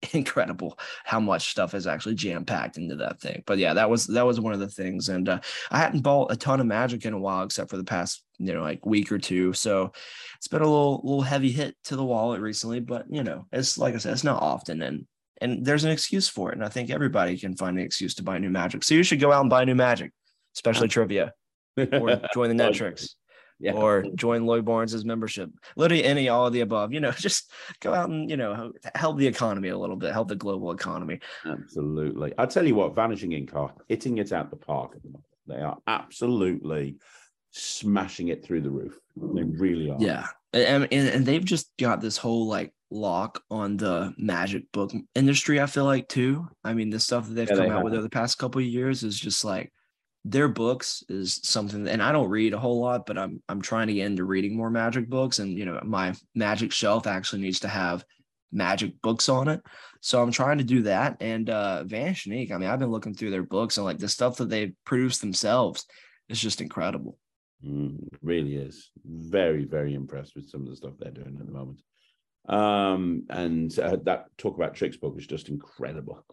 Speaker 3: incredible how much stuff is actually jam-packed into that thing. But yeah, that was one of the things. And I hadn't bought a ton of Magic in a while, except for the past, like week or two. So it's been a little heavy hit to the wallet recently, but it's like I said, it's not often. And there's an excuse for it. And I think everybody can find an excuse to buy new Magic. So you should go out and buy new Magic, especially trivia, or join the Netrix. Yeah. Or join Lloyd Barnes' membership. Literally all of the above. Just go out and, help the economy a little bit, help the global economy.
Speaker 2: Absolutely. I'll tell you what, Vanishing Ink are hitting it out the park at the moment. They are absolutely smashing it through the roof. They really are.
Speaker 3: Yeah. And they've just got this whole lock on the Magic book industry, I feel like, too. I mean, the stuff that they've come out with over the past couple of years is just their books is something, and I don't read a whole lot, but I'm trying to get into reading more Magic books, and my Magic shelf actually needs to have Magic books on it, so I'm trying to do that. And Vanishing Ink, I mean, I've been looking through their books, and the stuff that they've produced themselves is just incredible.
Speaker 2: It really is. Very, very impressed with some of the stuff they're doing at the moment. And that Talk About Tricks book is just incredible.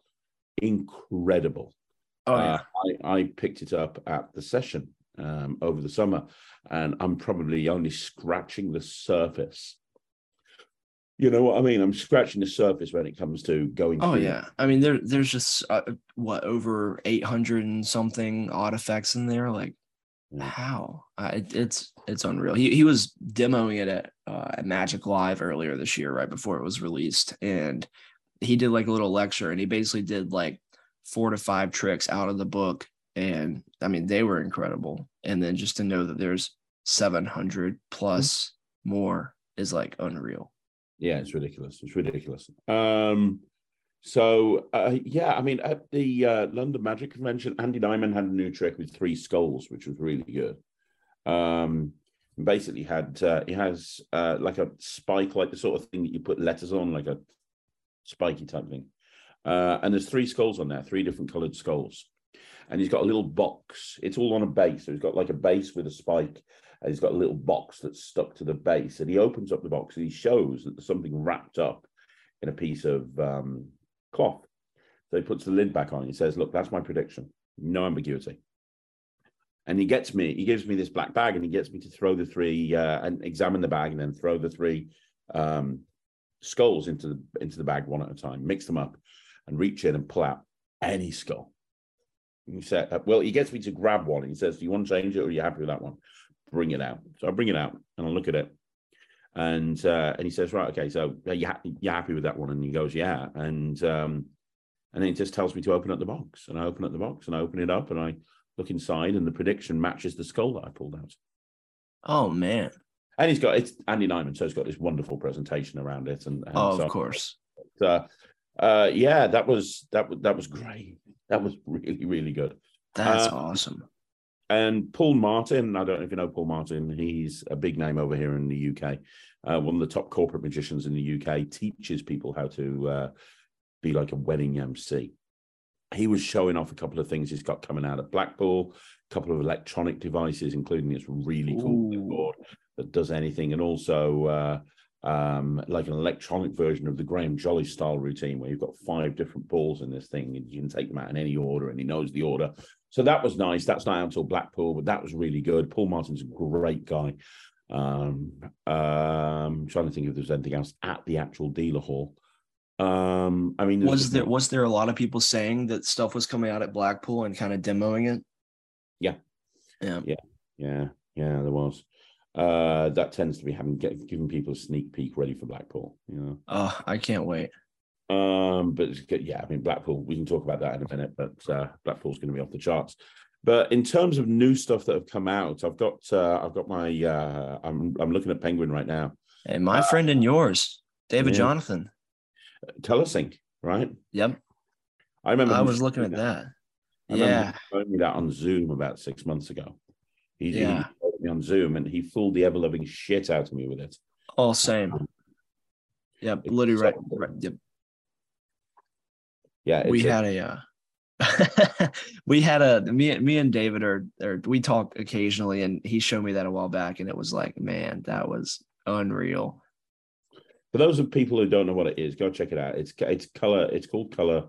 Speaker 3: Oh, yeah.
Speaker 2: I picked it up at the session over the summer, and I'm probably only scratching the surface. You know what I mean? I'm scratching the surface when it comes to going.
Speaker 3: Oh, yeah. I mean, there's just over 800 and something odd effects in there. How? It's unreal. He was demoing it at Magic Live earlier this year, right before it was released, and he did a little lecture, and he basically did 4 to 5 tricks out of the book, and I mean, they were incredible. And then just to know that there's 700 plus more is unreal.
Speaker 2: Yeah, it's ridiculous. Yeah, I mean, at the London Magic Convention, Andy Nyman had a new trick with 3 skulls, which was really good. Basically he has a spike, the sort of thing that you put letters on, a spiky type thing. And there's 3 skulls on there, 3 different colored skulls. And he's got a little box. It's all on a base. So he's got a base with a spike. And he's got a little box that's stuck to the base. And he opens up the box and he shows that there's something wrapped up in a piece of cloth. So he puts the lid back on. He says, look, that's my prediction. No ambiguity. And he gives me this black bag, and he gets me to throw the 3 and examine the bag, and then throw the 3 skulls into the bag one at a time, mix them up, and reach in and pull out any skull. And he said, he gets me to grab one, and he says, do you want to change it, or are you happy with that one? Bring it out. So I bring it out, and I look at it, and he says, right, okay, so you're happy with that one? And he goes, yeah. And then he just tells me to open up the box, and I open up the box, and I open it up, and I look inside, and the prediction matches the skull that I pulled out.
Speaker 3: Oh, man.
Speaker 2: And it's Andy Nyman, so it's got this wonderful presentation around it. And
Speaker 3: of course.
Speaker 2: Yeah, that was great. That was really, really good.
Speaker 3: That's awesome.
Speaker 2: And Paul Martin, I don't know if you know Paul Martin, he's a big name over here in the UK. One of the top corporate magicians in the UK, teaches people how to be like a wedding MC. He was showing off a couple of things he's got coming out at Blackpool, a couple of electronic devices, including this really cool board that does anything, and also an electronic version of the Graham Jolly style routine, where you've got 5 different balls in this thing, and you can take them out in any order, and he knows the order. So that was nice. That's not out until Blackpool, but that was really good. Paul Martin's a great guy. Trying to think if there's anything else at the actual dealer hall. I mean,
Speaker 3: was there a lot of people saying that stuff was coming out at Blackpool and kind of demoing it?
Speaker 2: Yeah, there was. That tends to be giving people a sneak peek ready for Blackpool.
Speaker 3: Oh, I can't wait.
Speaker 2: But it's good. Yeah, I mean, Blackpool, we can talk about that in a minute, but Blackpool's going to be off the charts. But in terms of new stuff that have come out, I've got my I'm looking at Penguin right now.
Speaker 3: And my friend and yours, David Jonathan.
Speaker 2: Telesync, right?
Speaker 3: Yep.
Speaker 2: I remember.
Speaker 3: I was looking at that.
Speaker 2: I remember showing me that on Zoom about 6 months ago. He showed me on Zoom, and he fooled the ever-loving shit out of me with it.
Speaker 3: All same. Yep, literally right. Yep.
Speaker 2: Yeah,
Speaker 3: me and David we talk occasionally, and he showed me that a while back, and it was like, man, that was unreal.
Speaker 2: For those of people who don't know what it is, go check it out. It's color. It's called Color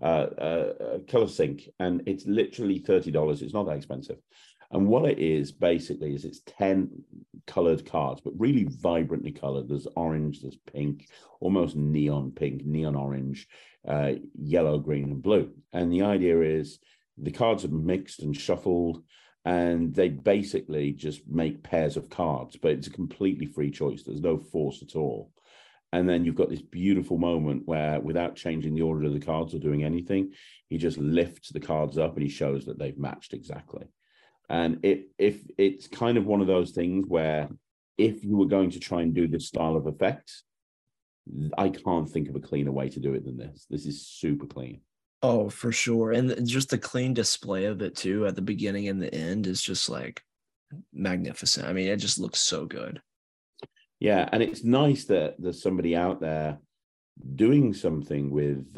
Speaker 2: Color Sync, and it's literally $30. It's not that expensive. And what it is basically is it's 10 colored cards, but really vibrantly colored. There's orange, there's pink, almost neon pink, neon orange, yellow, green, and blue. And the idea is the cards are mixed and shuffled, and they basically just make pairs of cards, but it's a completely free choice. There's no force at all. And then you've got this beautiful moment where, without changing the order of the cards or doing anything, he just lifts the cards up and he shows that they've matched exactly. And if it's kind of one of those things where, if you were going to try and do this style of effect, I can't think of a cleaner way to do it than this. This is super clean.
Speaker 3: Oh, for sure. And just the clean display of it too at the beginning and the end is just like magnificent. I mean, it just looks so good.
Speaker 2: Yeah, and it's nice that there's somebody out there doing something with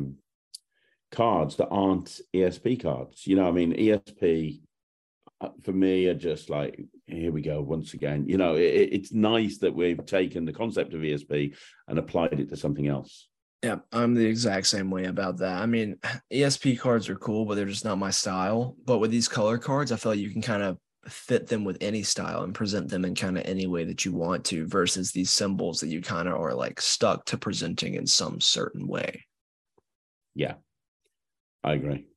Speaker 2: cards that aren't ESP cards. You know, I mean, ESP for me are just like, here we go once again. You know, it's nice that we've taken the concept of ESP and applied it to something else.
Speaker 3: Yeah, I'm the exact same way about that. I mean, ESP cards are cool, but they're just not my style. But with these color cards, I feel like you can kind of fit them with any style and present them in kind of any way that you want to, versus these symbols that you kind of are like stuck to presenting in some certain way.
Speaker 2: Yeah, I agree.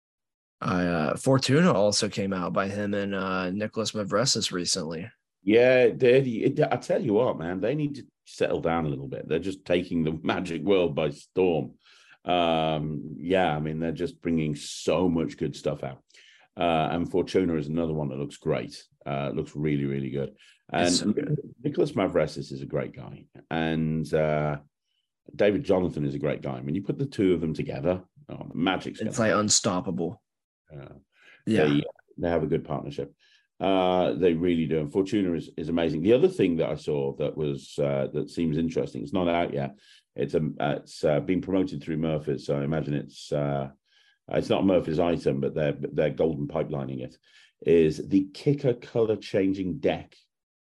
Speaker 3: Fortuna also came out by him and Nicholas Mavresis recently.
Speaker 2: Yeah, I tell you what, man, they need to settle down a little bit. They're just taking the Magic world by storm. Yeah, I mean, they're just bringing so much good stuff out. And Fortuna is another one that looks great. Looks really, really good. And so good. Nicholas Mavresis is a great guy. And David Jonathan is a great guy. I mean, you put the two of them together, Magic's
Speaker 3: it's like unstoppable.
Speaker 2: Yeah. They have a good partnership. They really do. And Fortuna is amazing. The other thing that I saw that was that seems interesting, it's not out yet. It's been promoted through Murphy's, so I imagine it's not Murphy's item, but they're golden pipelining it. Is the Kicker color changing deck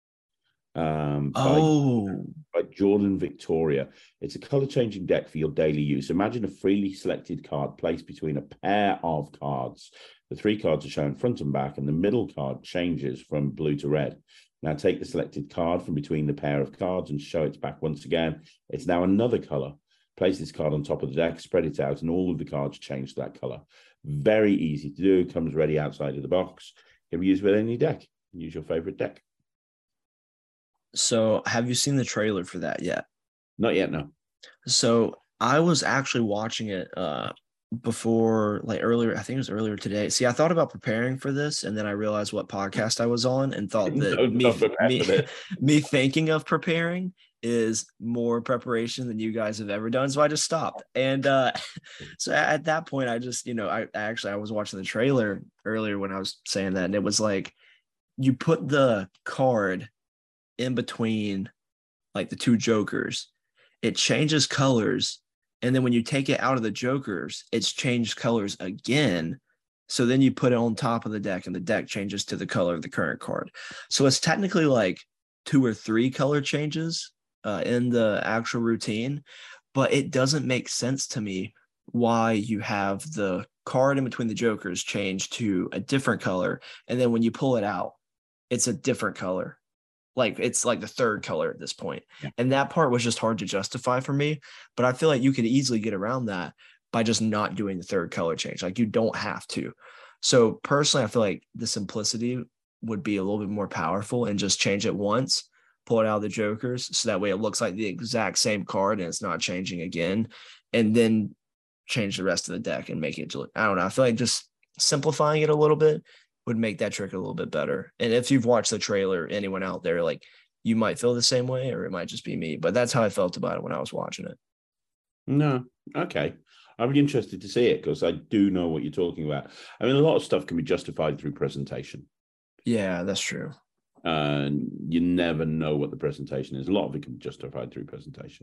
Speaker 2: by Jordan Victoria. It's a color changing deck for your daily use. Imagine a freely selected card placed between a pair of cards. The three cards are shown front and back, and the middle card changes from blue to red. Now take the selected card from between the pair of cards and show it back once again. It's now another color. Place this card on top of the deck, spread it out, and all of the cards change to that color. Very easy to do. Comes ready outside of the box. Can be used with any deck. Use your favorite deck.
Speaker 3: So have you seen the trailer for that yet?
Speaker 2: Not yet, no.
Speaker 3: So I was actually watching it before, like earlier, I think it was earlier today. See, I thought about preparing for this, and then I realized what podcast I was on and thought that me thinking of preparing is more preparation than you guys have ever done. So I just stopped. And so at that point, I just, I was watching the trailer earlier when I was saying that, and it was like, you put the card in between like the two jokers, it changes colors. And then when you take it out of the jokers, it's changed colors again. So then you put it on top of the deck, and the deck changes to the color of the current card. So it's technically like 2 or 3 color changes in the actual routine, but it doesn't make sense to me why you have the card in between the jokers change to a different color. And then when you pull it out, it's a different color. Like it's like the third color at this point. Yeah. And that part was just hard to justify for me, but I feel like you could easily get around that by just not doing the third color change. Like you don't have to. So personally, I feel like the simplicity would be a little bit more powerful, and just change it once, pull it out of the jokers. So that way it looks like the exact same card and it's not changing again. And then change the rest of the deck and make it, I don't know. I feel like just simplifying it a little bit would make that trick a little bit better. And if you've watched the trailer, anyone out there, like, you might feel the same way, or it might just be me, but that's how I felt about it when I was watching it.
Speaker 2: No. Okay. I'd be interested to see it, because I do know what you're talking about. I mean, a lot of stuff can be justified through presentation.
Speaker 3: Yeah, that's true.
Speaker 2: And you never know what the presentation is. A lot of it can be justified through presentation.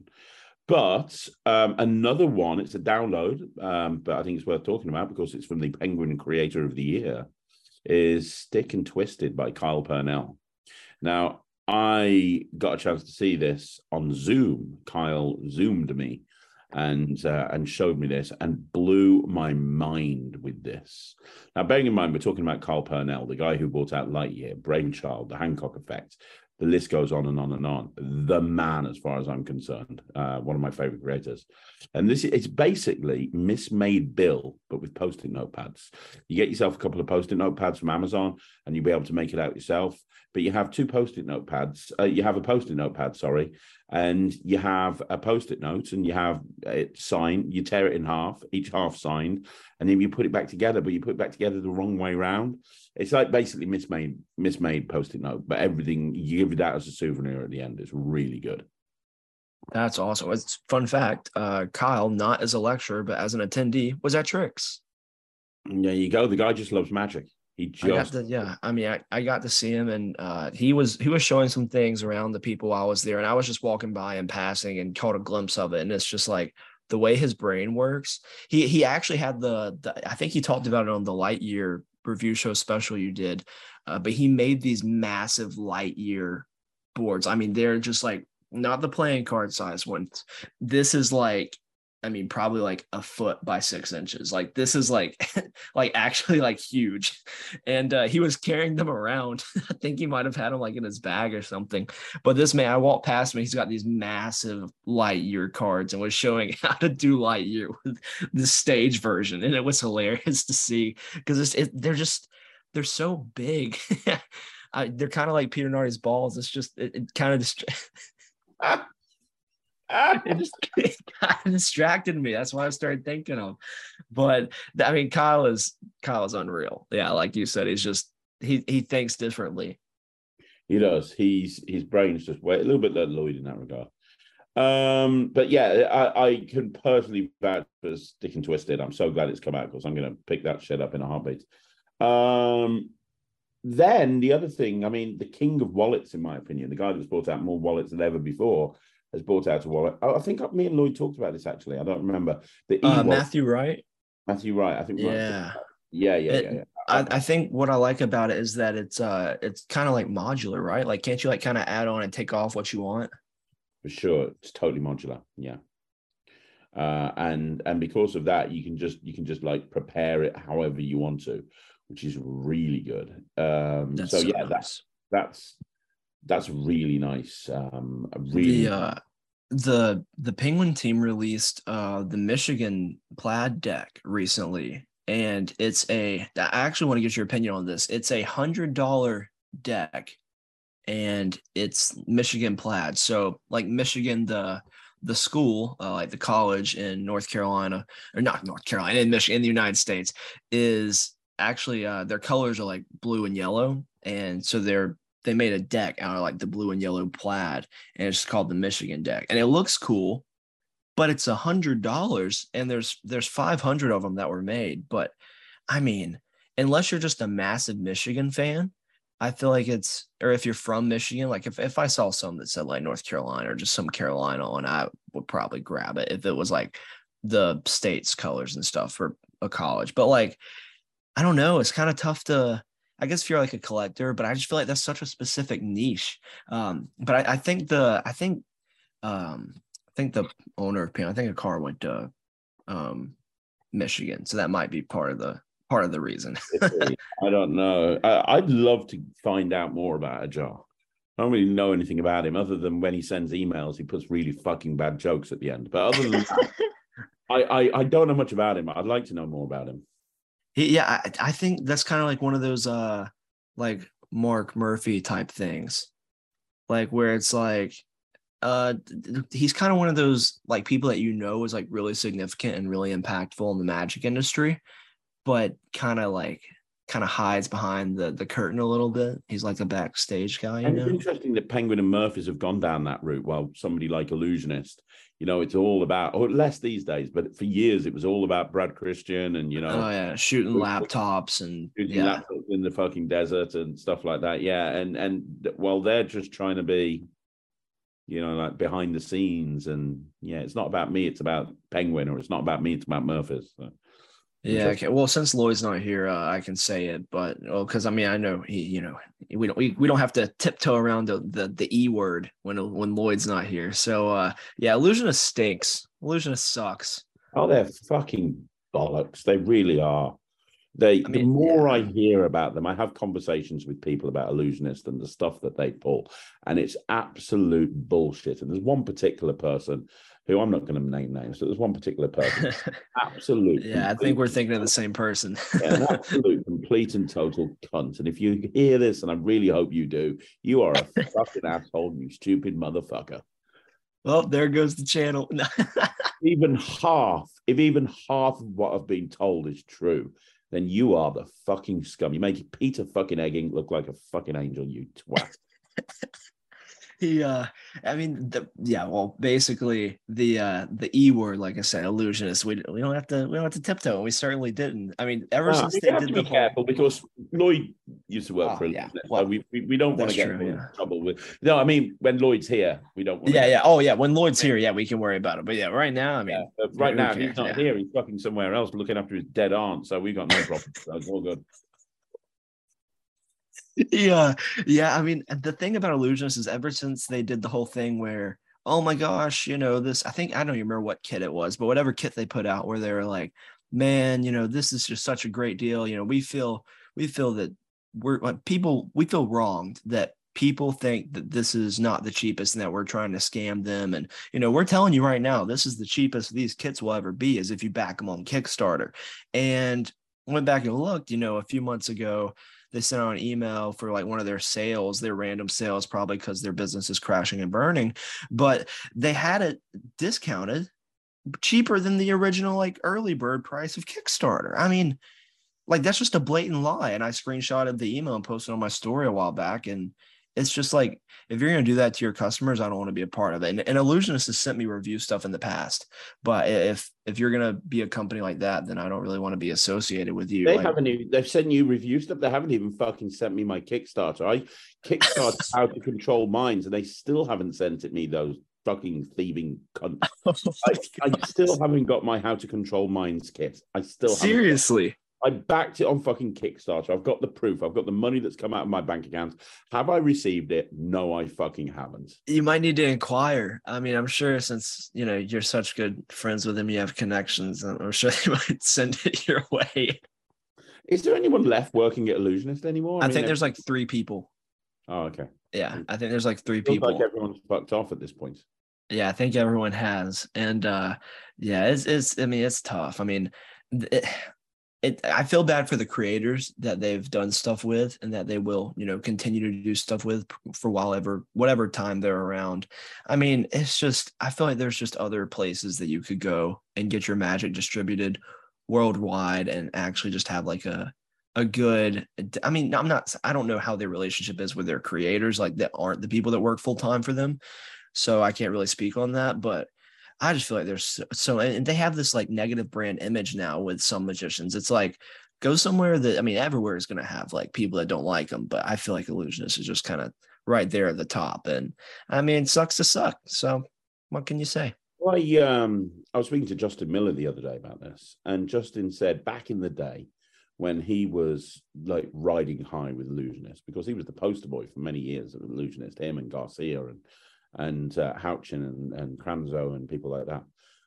Speaker 2: But another one, it's a download, but I think it's worth talking about because it's from the Penguin Creator of the Year, is Stick and Twisted by Kyle Purnell. Now, I got a chance to see this on Zoom. Kyle Zoomed me and showed me this and blew my mind with this. Now, bearing in mind, we're talking about Carl Purnell, the guy who brought out Lightyear, Brainchild, the Hancock Effect. The list goes on and on and on. The man, as far as I'm concerned, one of my favorite creators. And it's basically Miss Made Bill, but with Post-it notepads. You get yourself a couple of Post-it notepads from Amazon, and you'll be able to make it out yourself. But you have two Post-it notepads. You have a Post-it notepad, sorry, and you have a Post-it note, and you have it signed. You tear it in half, each half signed, and then you put it back together. But you put it back together the wrong way around. It's like basically mismade Post-it note, but everything you give it out as a souvenir at the end. It's really good.
Speaker 3: That's awesome. It's fun fact. Kyle, not as a lecturer, but as an attendee, was at Tricks.
Speaker 2: There you go. The guy just loves magic. He just
Speaker 3: I got to see him, and he was showing some things around the people while I was there, and I was just walking by and passing and caught a glimpse of it, and it's just like the way his brain works. He actually had the I think he talked about it on the Lightyear review show special you did, but he made these massive Lightyear boards. I mean, they're just like not the playing card size ones. This is like, I mean, probably like a foot by 6 inches. Like this is like actually like huge. And he was carrying them around. I think he might have had them like in his bag or something. But this man, I walked past him, he's got these massive Lightyear cards and was showing how to do Lightyear with the stage version. And it was hilarious to see because they're so big. They're kind of like Peter Nardi's balls. It's just, it kind of it kind of distracted me. That's why I started thinking of. But I mean, Kyle is unreal. Yeah, like you said, he's just he thinks differently.
Speaker 2: He does. His brain's just a little bit like Lloyd in that regard. But yeah, I can personally vouch for Stick and Twisted. I'm so glad it's come out because I'm going to pick that shit up in a heartbeat. Then the other thing, I mean, the king of wallets, in my opinion, the guy that's brought out more wallets than ever before, has brought out a wallet. I think me and Lloyd talked about this actually. I don't remember.
Speaker 3: Matthew Wright.
Speaker 2: Matthew Wright. I think.
Speaker 3: Yeah.
Speaker 2: Yeah.
Speaker 3: I think what I like about it is that it's kind of like modular, right? Like, can't you like kind of add on and take off what you want?
Speaker 2: For sure, it's totally modular. Yeah. And because of that, you can just like prepare it however you want to, which is really good. Nice. That's really nice.
Speaker 3: The Penguin team released the Michigan plaid deck recently, and I actually want to get your opinion on this. It's $100 deck, and it's Michigan plaid. So like Michigan, the school, like the college in North Carolina, or not North Carolina, in Michigan, in the United States, is actually their colors are like blue and yellow, and so they made a deck out of like the blue and yellow plaid, and it's called the Michigan deck, and it looks cool, but it's $100, and there's 500 of them that were made. But I mean, unless you're just a massive Michigan fan, I feel like or if you're from Michigan, like if I saw some that said like North Carolina or just some Carolina on, I would probably grab it if it was like the state's colors and stuff for a college. But like, I don't know, it's kind of tough to, I guess if you're like a collector, but I just feel like that's such a specific niche. But I think the owner of Penguin, I think a car went to Michigan, so that might be part of the reason.
Speaker 2: I don't know. I'd love to find out more about Ajar. I don't really know anything about him other than when he sends emails, he puts really fucking bad jokes at the end. But other than that, I don't know much about him. I'd like to know more about him.
Speaker 3: I think that's kind of like one of those like Mark Murphy type things, like where it's like he's kind of one of those like people that is like really significant and really impactful in the magic industry, but kind of hides behind the curtain a little bit. He's like the backstage guy.
Speaker 2: And it's interesting that Penguin and Murphys have gone down that route, while somebody like Illusionist, it's all about, or less these days, but for years it was all about Brad Christian and
Speaker 3: shooting laptops and
Speaker 2: laptops in the fucking desert and stuff like that. Yeah, and while they're just trying to be, like behind the scenes, and it's not about me, it's about Penguin, or it's not about me, it's about Murphys. So.
Speaker 3: Yeah. Okay. Well, since Lloyd's not here, I can say it, but because I mean, I know we don't have to tiptoe around the E word when Lloyd's not here. So yeah, Illusionist stinks. Illusionist sucks.
Speaker 2: Oh, they're fucking bollocks. They really are.
Speaker 3: I
Speaker 2: The
Speaker 3: mean,
Speaker 2: more I
Speaker 3: yeah.
Speaker 2: hear about them, I have conversations with people about Illusionist and the stuff that they pull, and it's absolute bullshit. And there's one particular person who I'm not going to name names, but there's one particular person, absolute,
Speaker 3: Yeah, I think
Speaker 2: complete,
Speaker 3: we're thinking of the same person.
Speaker 2: yeah, an absolute, complete and total cunt. And if you hear this, and I really hope you do, you are a fucking asshole, you stupid motherfucker.
Speaker 3: Well, there goes the channel.
Speaker 2: If even half of what I've been told is true, then you are the fucking scum. You make Peter fucking Egging look like a fucking angel, you twat.
Speaker 3: I mean, well, basically the E word, like I said, illusionist. We don't have to tiptoe, and we certainly didn't. I mean, ever since
Speaker 2: you
Speaker 3: they
Speaker 2: have
Speaker 3: did
Speaker 2: to
Speaker 3: the
Speaker 2: be
Speaker 3: whole,
Speaker 2: careful because Lloyd used to work for
Speaker 3: yeah,
Speaker 2: Illusionist,
Speaker 3: well,
Speaker 2: so we don't want to get
Speaker 3: true,
Speaker 2: in trouble with. No, I mean when Lloyd's here, we don't want to.
Speaker 3: yeah. Oh yeah, when Lloyd's here, yeah, we can worry about it. But yeah, right now, I mean,
Speaker 2: right
Speaker 3: who
Speaker 2: now
Speaker 3: cares?
Speaker 2: he's not
Speaker 3: Yeah.
Speaker 2: here. He's fucking somewhere else, looking after his dead aunt. So we got no problem. So it's all good.
Speaker 3: Yeah. I mean, the thing about Illusionist is ever since they did the whole thing where, oh my gosh, this, I don't even remember what kit it was, but whatever kit they put out where they were like, man, this is just such a great deal. We feel that we feel wronged that people think that this is not the cheapest and that we're trying to scam them. And, we're telling you right now, this is the cheapest these kits will ever be, is if you back them on Kickstarter. And went back and looked, a few months ago, they sent out an email for like one of their sales, their random sales, probably because their business is crashing and burning, but they had it discounted cheaper than the original like early bird price of Kickstarter. I mean, like that's just a blatant lie. And I screenshotted the email and posted on my story a while back. And it's just like, if you're going to do that to your customers, I don't want to be a part of it. And Illusionist has sent me review stuff in the past, but if you're going to be a company like that, then I don't really want to be associated with you.
Speaker 2: They've sent you review stuff. They haven't even fucking sent me my Kickstarter. I kickstarted How to Control Minds, and they still haven't sent it me those fucking thieving cunts. I still haven't got my How to Control Minds kit. I still
Speaker 3: seriously.
Speaker 2: I backed it on fucking Kickstarter. I've got the proof. I've got the money that's come out of my bank account. Have I received it? No, I fucking haven't.
Speaker 3: You might need to inquire. I mean, I'm sure since, you're such good friends with him, you have connections. I'm sure they might send it your way.
Speaker 2: Is there anyone left working at Illusionist anymore?
Speaker 3: I think there's like 3 people.
Speaker 2: Oh, okay.
Speaker 3: Yeah, I think there's like 3 people.
Speaker 2: Like everyone's fucked off at this point.
Speaker 3: Yeah, I think everyone has. And yeah, it's tough. I mean, I feel bad for the creators that they've done stuff with and that they will, continue to do stuff with for whatever time they're around. I mean, it's just, I feel like there's just other places that you could go and get your magic distributed worldwide and actually just have like a good, I mean, I don't know how their relationship is with their creators, like that aren't the people that work full time for them. So I can't really speak on that, but I just feel like there's so, and they have this like negative brand image now with some magicians. It's like, go somewhere that, I mean, everywhere is going to have like people that don't like them, but I feel like Illusionist is just kind of right there at the top. And I mean, sucks to suck. So what can you say?
Speaker 2: Well, I was speaking to Justin Miller the other day about this, and Justin said back in the day when he was like riding high with Illusionist, because he was the poster boy for many years of Illusionist, him and Garcia and Houchin and Kranzo and people like that.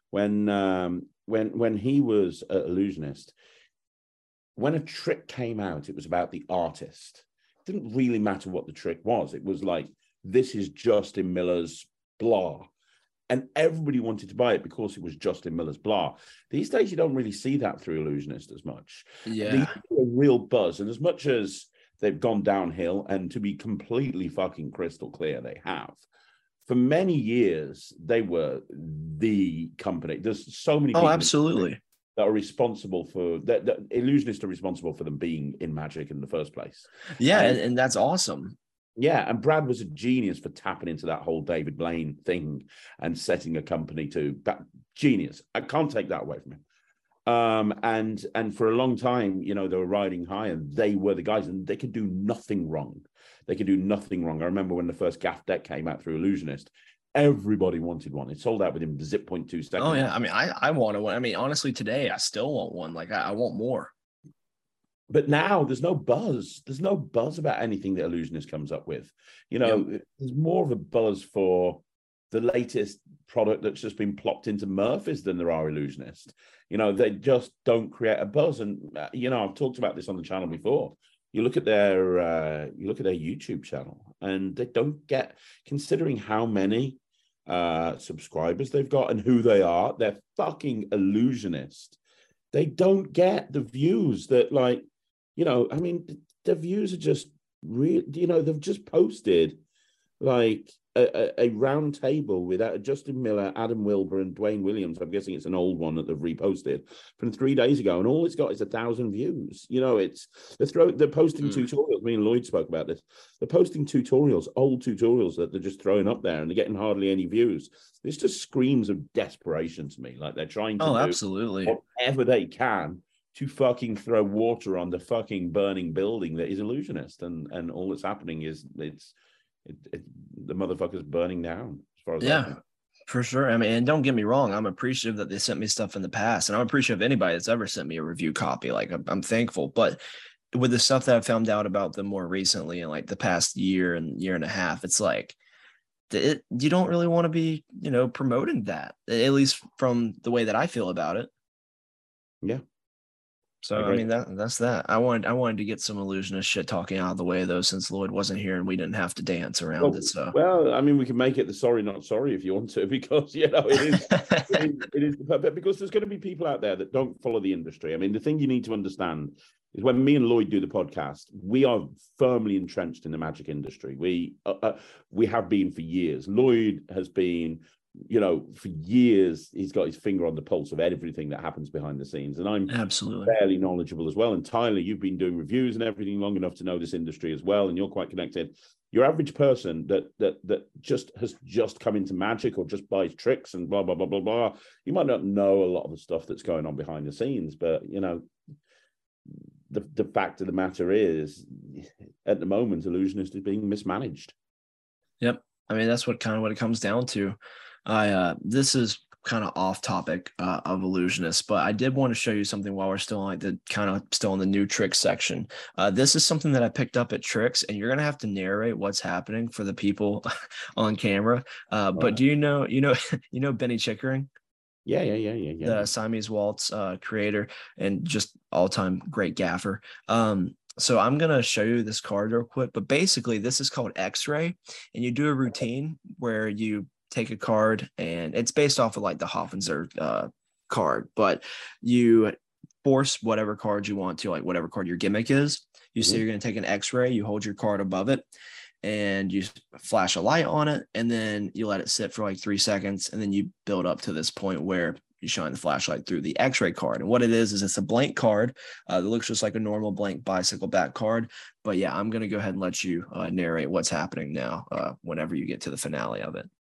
Speaker 2: When he was an Illusionist, when a trick came out, it was about the artist. It didn't really matter what the trick was. It was like, this is Justin Miller's blah. And everybody wanted to buy it because it was Justin Miller's blah. These days, you don't really see that through Illusionist as much.
Speaker 3: Yeah.
Speaker 2: They have a real buzz. And as much as they've gone downhill, and to be completely fucking crystal clear, they have. For many years, they were the company. There's so many people
Speaker 3: absolutely
Speaker 2: that are responsible for that. Illusionists are responsible for them being in magic in the first place.
Speaker 3: Yeah, and that's awesome.
Speaker 2: Yeah, and Brad was a genius for tapping into that whole David Blaine thing and setting a company to that. Genius. I can't take that away from him. And for a long time, they were riding high, and they were the guys, and they could do nothing wrong. They could do nothing wrong. I remember when the first Gaff deck came out through Illusionist, Everybody wanted one. It sold out within 0.2 seconds.
Speaker 3: Oh yeah, I mean, I want one. I mean, honestly, today I still want one. Like I want more.
Speaker 2: But now there's no buzz. There's no buzz about anything that Illusionist comes up with. You know, there's more of a buzz for the latest product that's just been plopped into Murphy's than there are Illusionist. You know, they just don't create a buzz. And you know, I've talked about this on the channel before. You look at their YouTube channel, and they don't get, considering how many subscribers they've got and who they are, they're fucking Illusionist. They don't get the views that, like, you know, I mean, the views are just real. You know, they've just posted like a round table with Justin Miller, Adam Wilber, and Dwayne Williams. I'm guessing it's an old one that they've reposted from 3 days ago, and all it's got is 1,000 views. You know, they're posting tutorials. Me and Lloyd spoke about this. They're posting tutorials, old tutorials that they're just throwing up there, and they're getting hardly any views. This just screams of desperation to me. Like they're trying to do
Speaker 3: absolutely
Speaker 2: whatever they can to fucking throw water on the fucking burning building that is Illusionist, and all that's happening is the motherfucker's burning down, as far as I think.
Speaker 3: For sure. I mean, and don't get me wrong, I'm appreciative that they sent me stuff in the past, and I'm appreciative of anybody that's ever sent me a review copy. Like I'm thankful, but with the stuff that I found out about them more recently in like the past year and a half, it's like you don't really want to be, you know, promoting that, at least from the way that I feel about it.
Speaker 2: Yeah.
Speaker 3: So I mean that's that. I wanted to get some Illusionist shit talking out of the way though, since Lloyd wasn't here and we didn't have to dance around it. So
Speaker 2: I mean, we can make it the sorry not sorry if you want to, because you know it is because there's going to be people out there that don't follow the industry. I mean, the thing you need to understand is when me and Lloyd do the podcast, we are firmly entrenched in the magic industry. We have been for years. Lloyd has been, you know, for years, he's got his finger on the pulse of everything that happens behind the scenes. And I'm
Speaker 3: absolutely
Speaker 2: fairly knowledgeable as well. And Tyler, you've been doing reviews and everything long enough to know this industry as well. And you're quite connected. Your average person that just has just come into magic or just buys tricks and blah, blah, blah, blah, blah. You might not know a lot of the stuff that's going on behind the scenes, but, you know, the fact of the matter is, at the moment, Illusionist is being mismanaged.
Speaker 3: Yep. I mean, that's what it comes down to. This is kind of off topic of Illusionist, but I did want to show you something while we're still in the new tricks section. This is something that I picked up at Tricks, and you're gonna have to narrate what's happening for the people on camera. But do you know Benny Chickering?
Speaker 2: Yeah.
Speaker 3: The Siamese Waltz creator and just all-time great gaffer. So I'm going to show you this card real quick, but basically this is called X-Ray, and you do a routine where you take a card, and it's based off of like the Hoffenzer card, but you force whatever card you want to, like whatever card your gimmick is. You say you're going to take an X-Ray, you hold your card above it, and you flash a light on it, and then you let it sit for like 3 seconds, and then you build up to this point where you shine the flashlight through the X-ray card. And what it is it's a blank card that looks just like a normal blank bicycle back card. But yeah, I'm going to go ahead and let you narrate what's happening now whenever you get to the finale of it.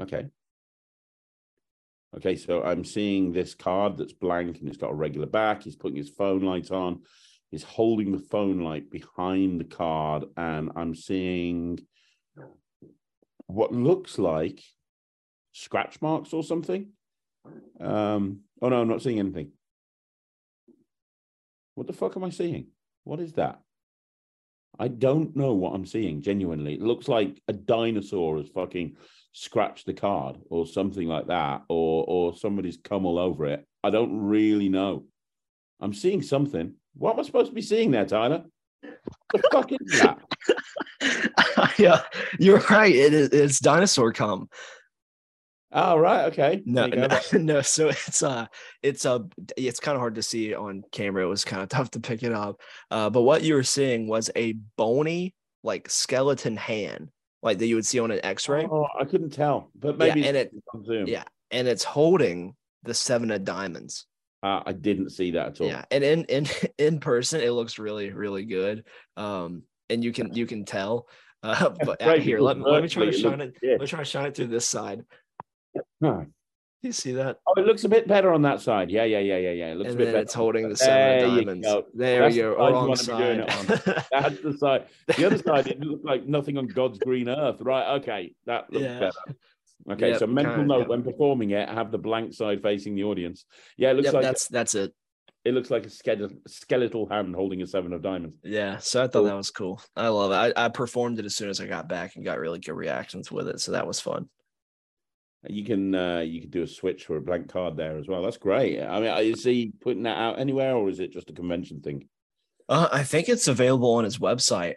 Speaker 2: Okay, so I'm seeing this card that's blank and it's got a regular back. He's putting his phone light on. He's holding the phone light behind the card, and I'm seeing what looks like scratch marks or something. Oh no, I'm not seeing anything. What the fuck am I seeing? What is that? I don't know what I'm seeing, genuinely. It looks like a dinosaur has fucking scratched the card or something like that, or somebody's come all over it. I don't really know. I'm seeing something. What am I supposed to be seeing there, Tyler? What the fuck is that?
Speaker 3: Yeah, you're right. It's dinosaur cum.
Speaker 2: Oh, right. Okay.
Speaker 3: No. So it's kind of hard to see on camera. It was kind of tough to pick it up. But what you were seeing was a bony, like skeleton hand, like that you would see on an X-ray.
Speaker 2: Oh, I couldn't tell, but maybe
Speaker 3: and it's holding the 7 of diamonds.
Speaker 2: I didn't see that at all.
Speaker 3: Yeah, and in person, it looks really, really good. And you can tell. But here, let me try to shine it. Let me try to shine it through this side.
Speaker 2: Huh.
Speaker 3: You see that?
Speaker 2: Oh, it looks a bit better on that side. Yeah. It looks a bit better.
Speaker 3: It's holding the 7 of diamonds. There you go. Wrong side.
Speaker 2: That's the side. The other side, it looks like nothing on God's green earth. Right. Okay. That looks better. Okay,
Speaker 3: Yep,
Speaker 2: so mental
Speaker 3: kind of,
Speaker 2: note
Speaker 3: yep.
Speaker 2: when performing it, have the blank side facing the audience. Yeah, it looks
Speaker 3: Yep,
Speaker 2: like
Speaker 3: that's it.
Speaker 2: it looks like a skeletal hand holding a seven of diamonds.
Speaker 3: Yeah, so I thought that was cool. I love it. I performed it as soon as I got back and got really good reactions with it, so that was fun.
Speaker 2: You can do a switch for a blank card there as well. That's great. I mean, is he putting that out anywhere, or is it just a convention thing?
Speaker 3: I think it's available on his website,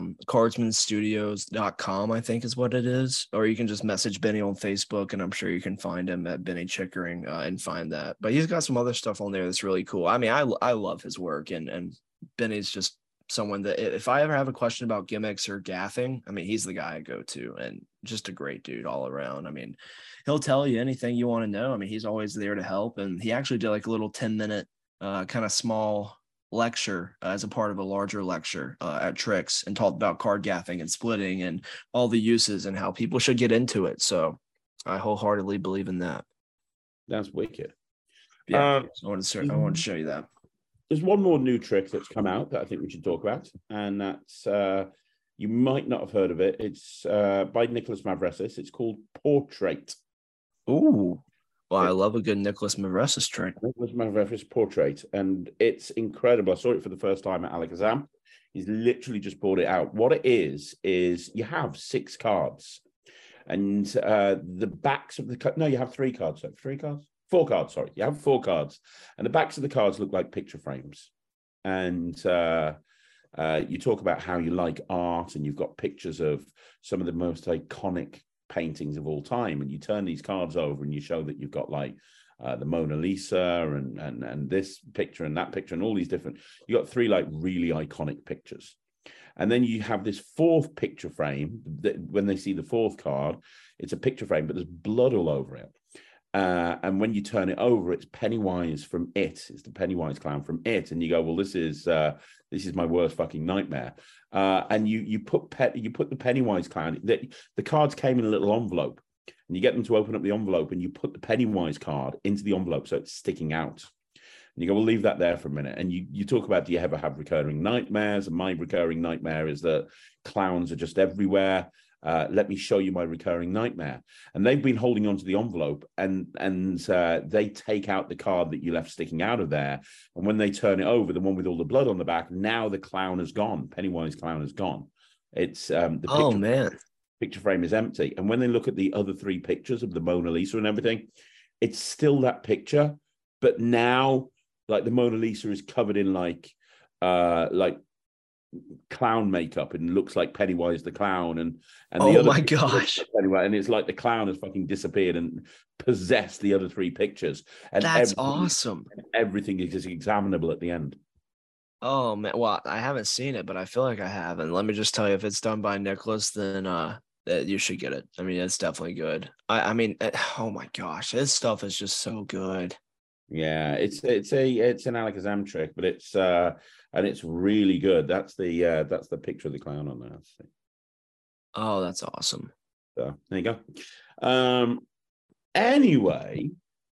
Speaker 3: cardsmanstudios.com, I think is what it is. Or you can just message Benny on Facebook, and I'm sure you can find him at Benny Chickering and find that. But he's got some other stuff on there that's really cool. I mean, I love his work, and Benny's just someone that if I ever have a question about gimmicks or gaffing, I mean, he's the guy I go to, and just a great dude all around. I mean, he'll tell you anything you want to know. I mean, he's always there to help. And he actually did like a little 10-minute kind of small lecture as a part of a larger lecture at Tricks, and talked about card gaffing and splitting and all the uses and how people should get into it. So I wholeheartedly believe in that.
Speaker 2: That's wicked.
Speaker 3: Yeah, so I want to show you that.
Speaker 2: There's one more new trick that's come out that I think we should talk about, and that's you might not have heard of it. It's by Nicholas Mavresis. It's called Portrait.
Speaker 3: Ooh. Well, I love a good Nicholas Mavresis trick.
Speaker 2: Nicholas Mavresis Portrait, and it's incredible. I saw it for the first time at Alakazam. He's literally just brought it out. What it is you have 6 cards, and the backs of the no, you have 3 cards. So 3 cards, 4 cards. Sorry, you have 4 cards, and the backs of the cards look like picture frames. And you talk about how you like art, and you've got pictures of some of the most iconic paintings of all time, and you turn these cards over and you show that you've got like the Mona Lisa and this picture and that picture and all these different, you got 3 like really iconic pictures. And then you have this 4th picture frame that when they see the 4th card, it's a picture frame, but there's blood all over it. And when you turn it over, it's Pennywise from It. It's the Pennywise clown from It. And you go, well, this is my worst fucking nightmare. And you put the Pennywise clown. The cards came in a little envelope, and you get them to open up the envelope, and you put the Pennywise card into the envelope so it's sticking out. And you go, we'll leave that there for a minute. And you talk about, do you ever have recurring nightmares? And my recurring nightmare is that clowns are just everywhere. Let me show you my recurring nightmare. And they've been holding onto the envelope, and they take out the card that you left sticking out of there. And when they turn it over, the one with all the blood on the back, now the clown is gone. Pennywise clown is gone. It's the picture frame is empty. And when they look at the other 3 pictures of the Mona Lisa and everything, it's still that picture, but now like the Mona Lisa is covered in like clown makeup and looks like Pennywise the clown, and the other
Speaker 3: my gosh,
Speaker 2: Pennywise, and it's like the clown has fucking disappeared and possessed the other 3 pictures, and
Speaker 3: that's awesome.
Speaker 2: Everything is examinable at the end.
Speaker 3: Oh man, well, I haven't seen it, but I feel like I have, and let me just tell you, if it's done by Nicholas, then you should get it. I mean, it's definitely good. I mean, oh my gosh, this stuff is just so good.
Speaker 2: Yeah, it's an Alakazam trick, but it's and it's really good. That's the picture of the clown on there.
Speaker 3: Oh, that's awesome.
Speaker 2: So there you go. Anyway,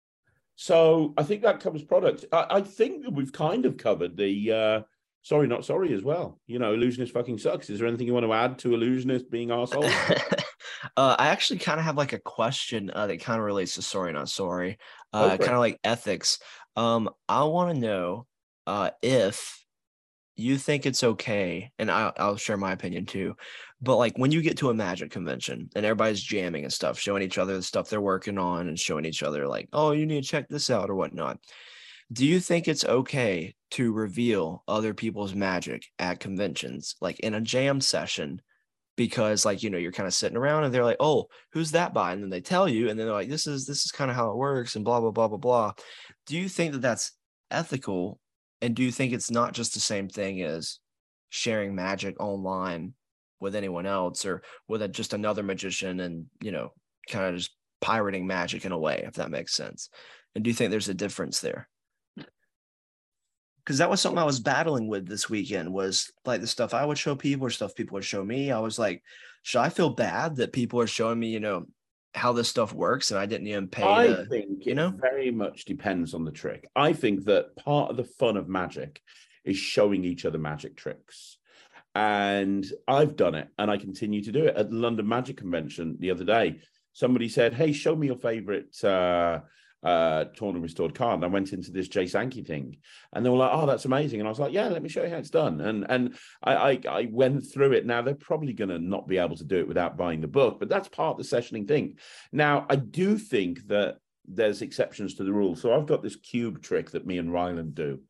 Speaker 2: so I think that covers products. I think that we've kind of covered the sorry not sorry as well. You know, Illusionist fucking sucks. Is there anything you want to add to Illusionist being arsehole?
Speaker 3: I actually kind of have like a question that kind of relates to sorry not sorry, kind of like ethics. I want to know if you think it's okay, and I'll share my opinion too, but like when you get to a Magic convention and everybody's jamming and stuff, showing each other the stuff they're working on and showing each other like, oh, you need to check this out or whatnot. Do you think it's okay to reveal other people's magic at conventions, like in a jam session? Because like, you know, you're kind of sitting around and they're like, oh, who's that by? And then they tell you, and then they're like, this is kind of how it works and blah, blah, blah, blah, blah. Do you think that that's ethical? And do you think it's not just the same thing as sharing magic online with anyone else or with just another magician and, you know, kind of just pirating magic in a way, if that makes sense? And do you think there's a difference there? Because that was something I was battling with this weekend, was like the stuff I would show people or stuff people would show me. I was like, should I feel bad that people are showing me, you know, how this stuff works and I didn't even pay
Speaker 2: I think it very much depends on the trick. I think that part of the fun of magic is showing each other magic tricks. And I've done it and I continue to do it. At the London Magic Convention the other day, somebody said, "Hey, show me your favorite torn and restored card." And I went into this Jay Sankey thing, and they were like, "Oh, that's amazing." And I was like, "Yeah, let me show you how it's done." And I went through it. Now they're probably going to not be able to do it without buying the book, but that's part of the sessioning thing. Now I do think that there's exceptions to the rule. So I've got this cube trick that me and Ryland do,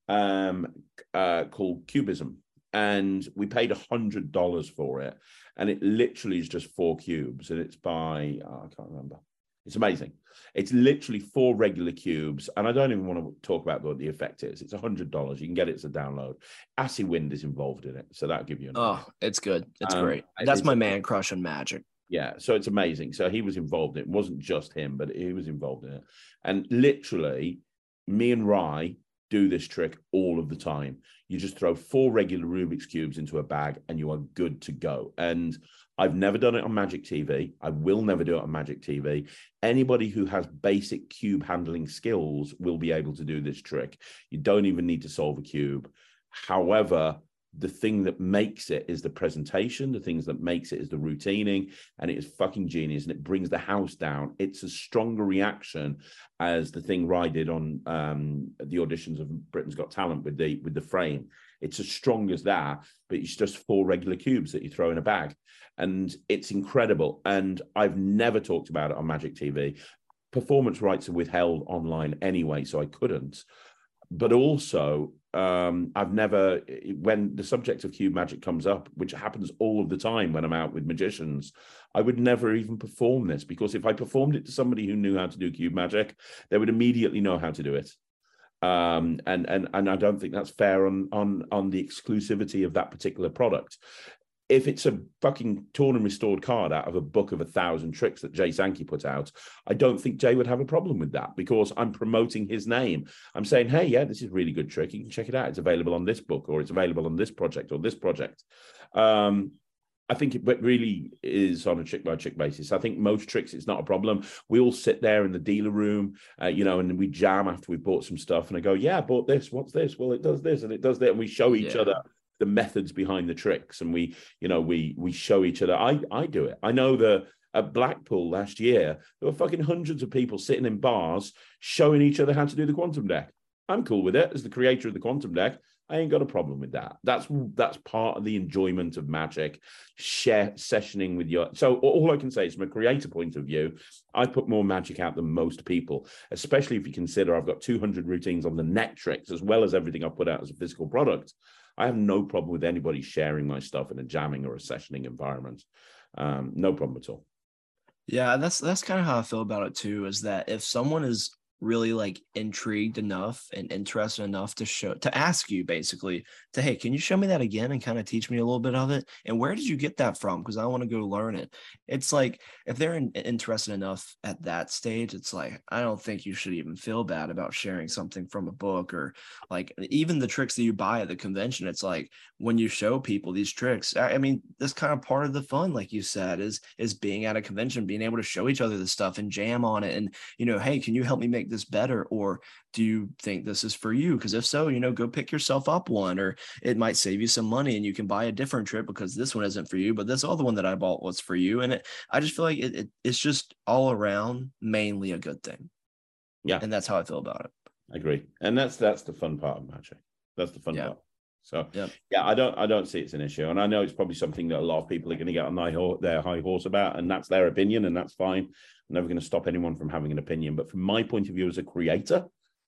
Speaker 2: called Cubism, and we paid $100 for it, and it literally is just 4 cubes, and it's by I can't remember. It's amazing. It's literally 4 regular cubes, and I don't even want to talk about what the effect is. It's $100. You can get it as a download. Assy Wind is involved in it, so that'll give you an idea.
Speaker 3: It's good. It's great. That's my man crush on Magic.
Speaker 2: Yeah, so it's amazing. So he was involved in it. It wasn't just him, but he was involved in it. And literally, me and Rye do this trick all of the time. You just throw 4 regular Rubik's Cubes into a bag and you are good to go. And I've never done it on Magic TV. I will never do it on Magic TV. Anybody who has basic cube handling skills will be able to do this trick. You don't even need to solve a cube. However, the thing that makes it is the presentation. The things that makes it is the routining, and it is fucking genius, and it brings the house down. It's a stronger reaction as the thing Rye did on the auditions of Britain's Got Talent with the frame. It's as strong as that, but it's just 4 regular cubes that you throw in a bag, and it's incredible. And I've never talked about it on Magic TV. Performance rights are withheld online anyway, so I couldn't. But also, I've never, when the subject of cube magic comes up, which happens all of the time when I'm out with magicians, I would never even perform this, because if I performed it to somebody who knew how to do cube magic, they would immediately know how to do it. And I don't think that's fair on the exclusivity of that particular product. If it's a fucking torn and restored card out of a book of 1,000 tricks that Jay Sankey put out, I don't think Jay would have a problem with that, because I'm promoting his name. I'm saying, hey, yeah, this is a really good trick. You can check it out. It's available on this book, or it's available on this project or this project. I think it really is on a trick-by-trick basis. I think most tricks, it's not a problem. We all sit there in the dealer room, and we jam after we've bought some stuff. And I go, yeah, I bought this. What's this? Well, it does this and it does that. And we show each other the methods behind the tricks, and we show each other. I do it. I know at Blackpool last year, there were fucking hundreds of people sitting in bars showing each other how to do the quantum deck. I'm cool with it. As the creator of the quantum deck, I ain't got a problem with that. That's part of the enjoyment of Magic, sessioning with your. So all I can say is, from a creator point of view, I put more Magic out than most people, especially if you consider I've got 200 routines on the net tricks, as well as everything I've put out as a physical product. I have no problem with anybody sharing my stuff in a jamming or a sessioning environment. No problem at all.
Speaker 3: Yeah, that's kind of how I feel about it too, is that if someone is really like intrigued enough and interested enough to ask you basically to, hey, can you show me that again and kind of teach me a little bit of it? And where did you get that from? Because I want to go learn it. It's like, if they're interested enough at that stage, it's like, I don't think you should even feel bad about sharing something from a book, or like even the tricks that you buy at the convention. It's like, when you show people these tricks, I mean, that's kind of part of the fun, like you said, is being at a convention, being able to show each other the stuff and jam on it. And, hey, can you help me make this better? Or do you think this is for you? Because if so, go pick yourself up one, or it might save you some money and you can buy a different trick because this one isn't for you, but this other one that I bought was for you. And I just feel like it's just all around mainly a good thing.
Speaker 2: Yeah.
Speaker 3: And that's how I feel about it.
Speaker 2: I agree. And that's the fun part of Magic. That's the fun part. So yeah, I don't see it's an issue. And I know it's probably something that a lot of people are going to get on their high horse about, and that's their opinion, and that's fine. I'm never going to stop anyone from having an opinion. But from my point of view as a creator,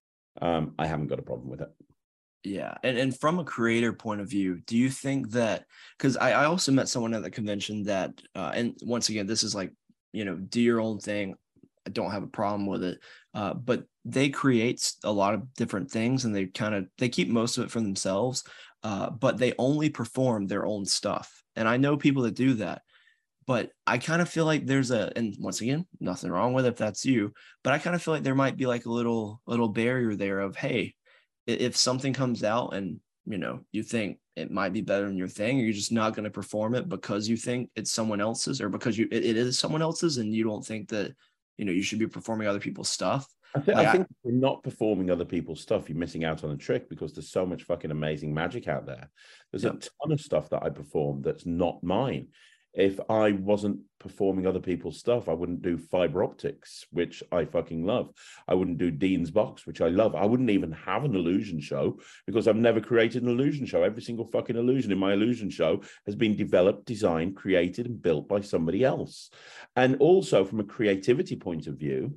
Speaker 2: I haven't got a problem with it.
Speaker 3: Yeah. And from a creator point of view, do you think that, because I also met someone at the convention that, and once again, this is like, do your own thing. I don't have a problem with it. But they create a lot of different things, and they keep most of it for themselves, but they only perform their own stuff. And I know people that do that, but I kind of feel like and once again, nothing wrong with it if that's you, but I kind of feel like there might be like a little barrier there of, hey, if something comes out and, you think it might be better than your thing, or you're just not going to perform it because you think it's someone else's, or because it is someone else's, and you don't think that, you should be performing other people's stuff.
Speaker 2: I think if you're not performing other people's stuff, you're missing out on a trick, because there's so much fucking amazing Magic out there. There's a ton of stuff that I perform that's not mine. If I wasn't performing other people's stuff. I wouldn't do fiber optics, which I fucking love. I wouldn't do Dean's Box, which I love. I wouldn't even have an illusion show because I've never created an illusion show. Every single fucking illusion in my illusion show has been developed, designed, created, and built by somebody else. And also from a creativity point of view,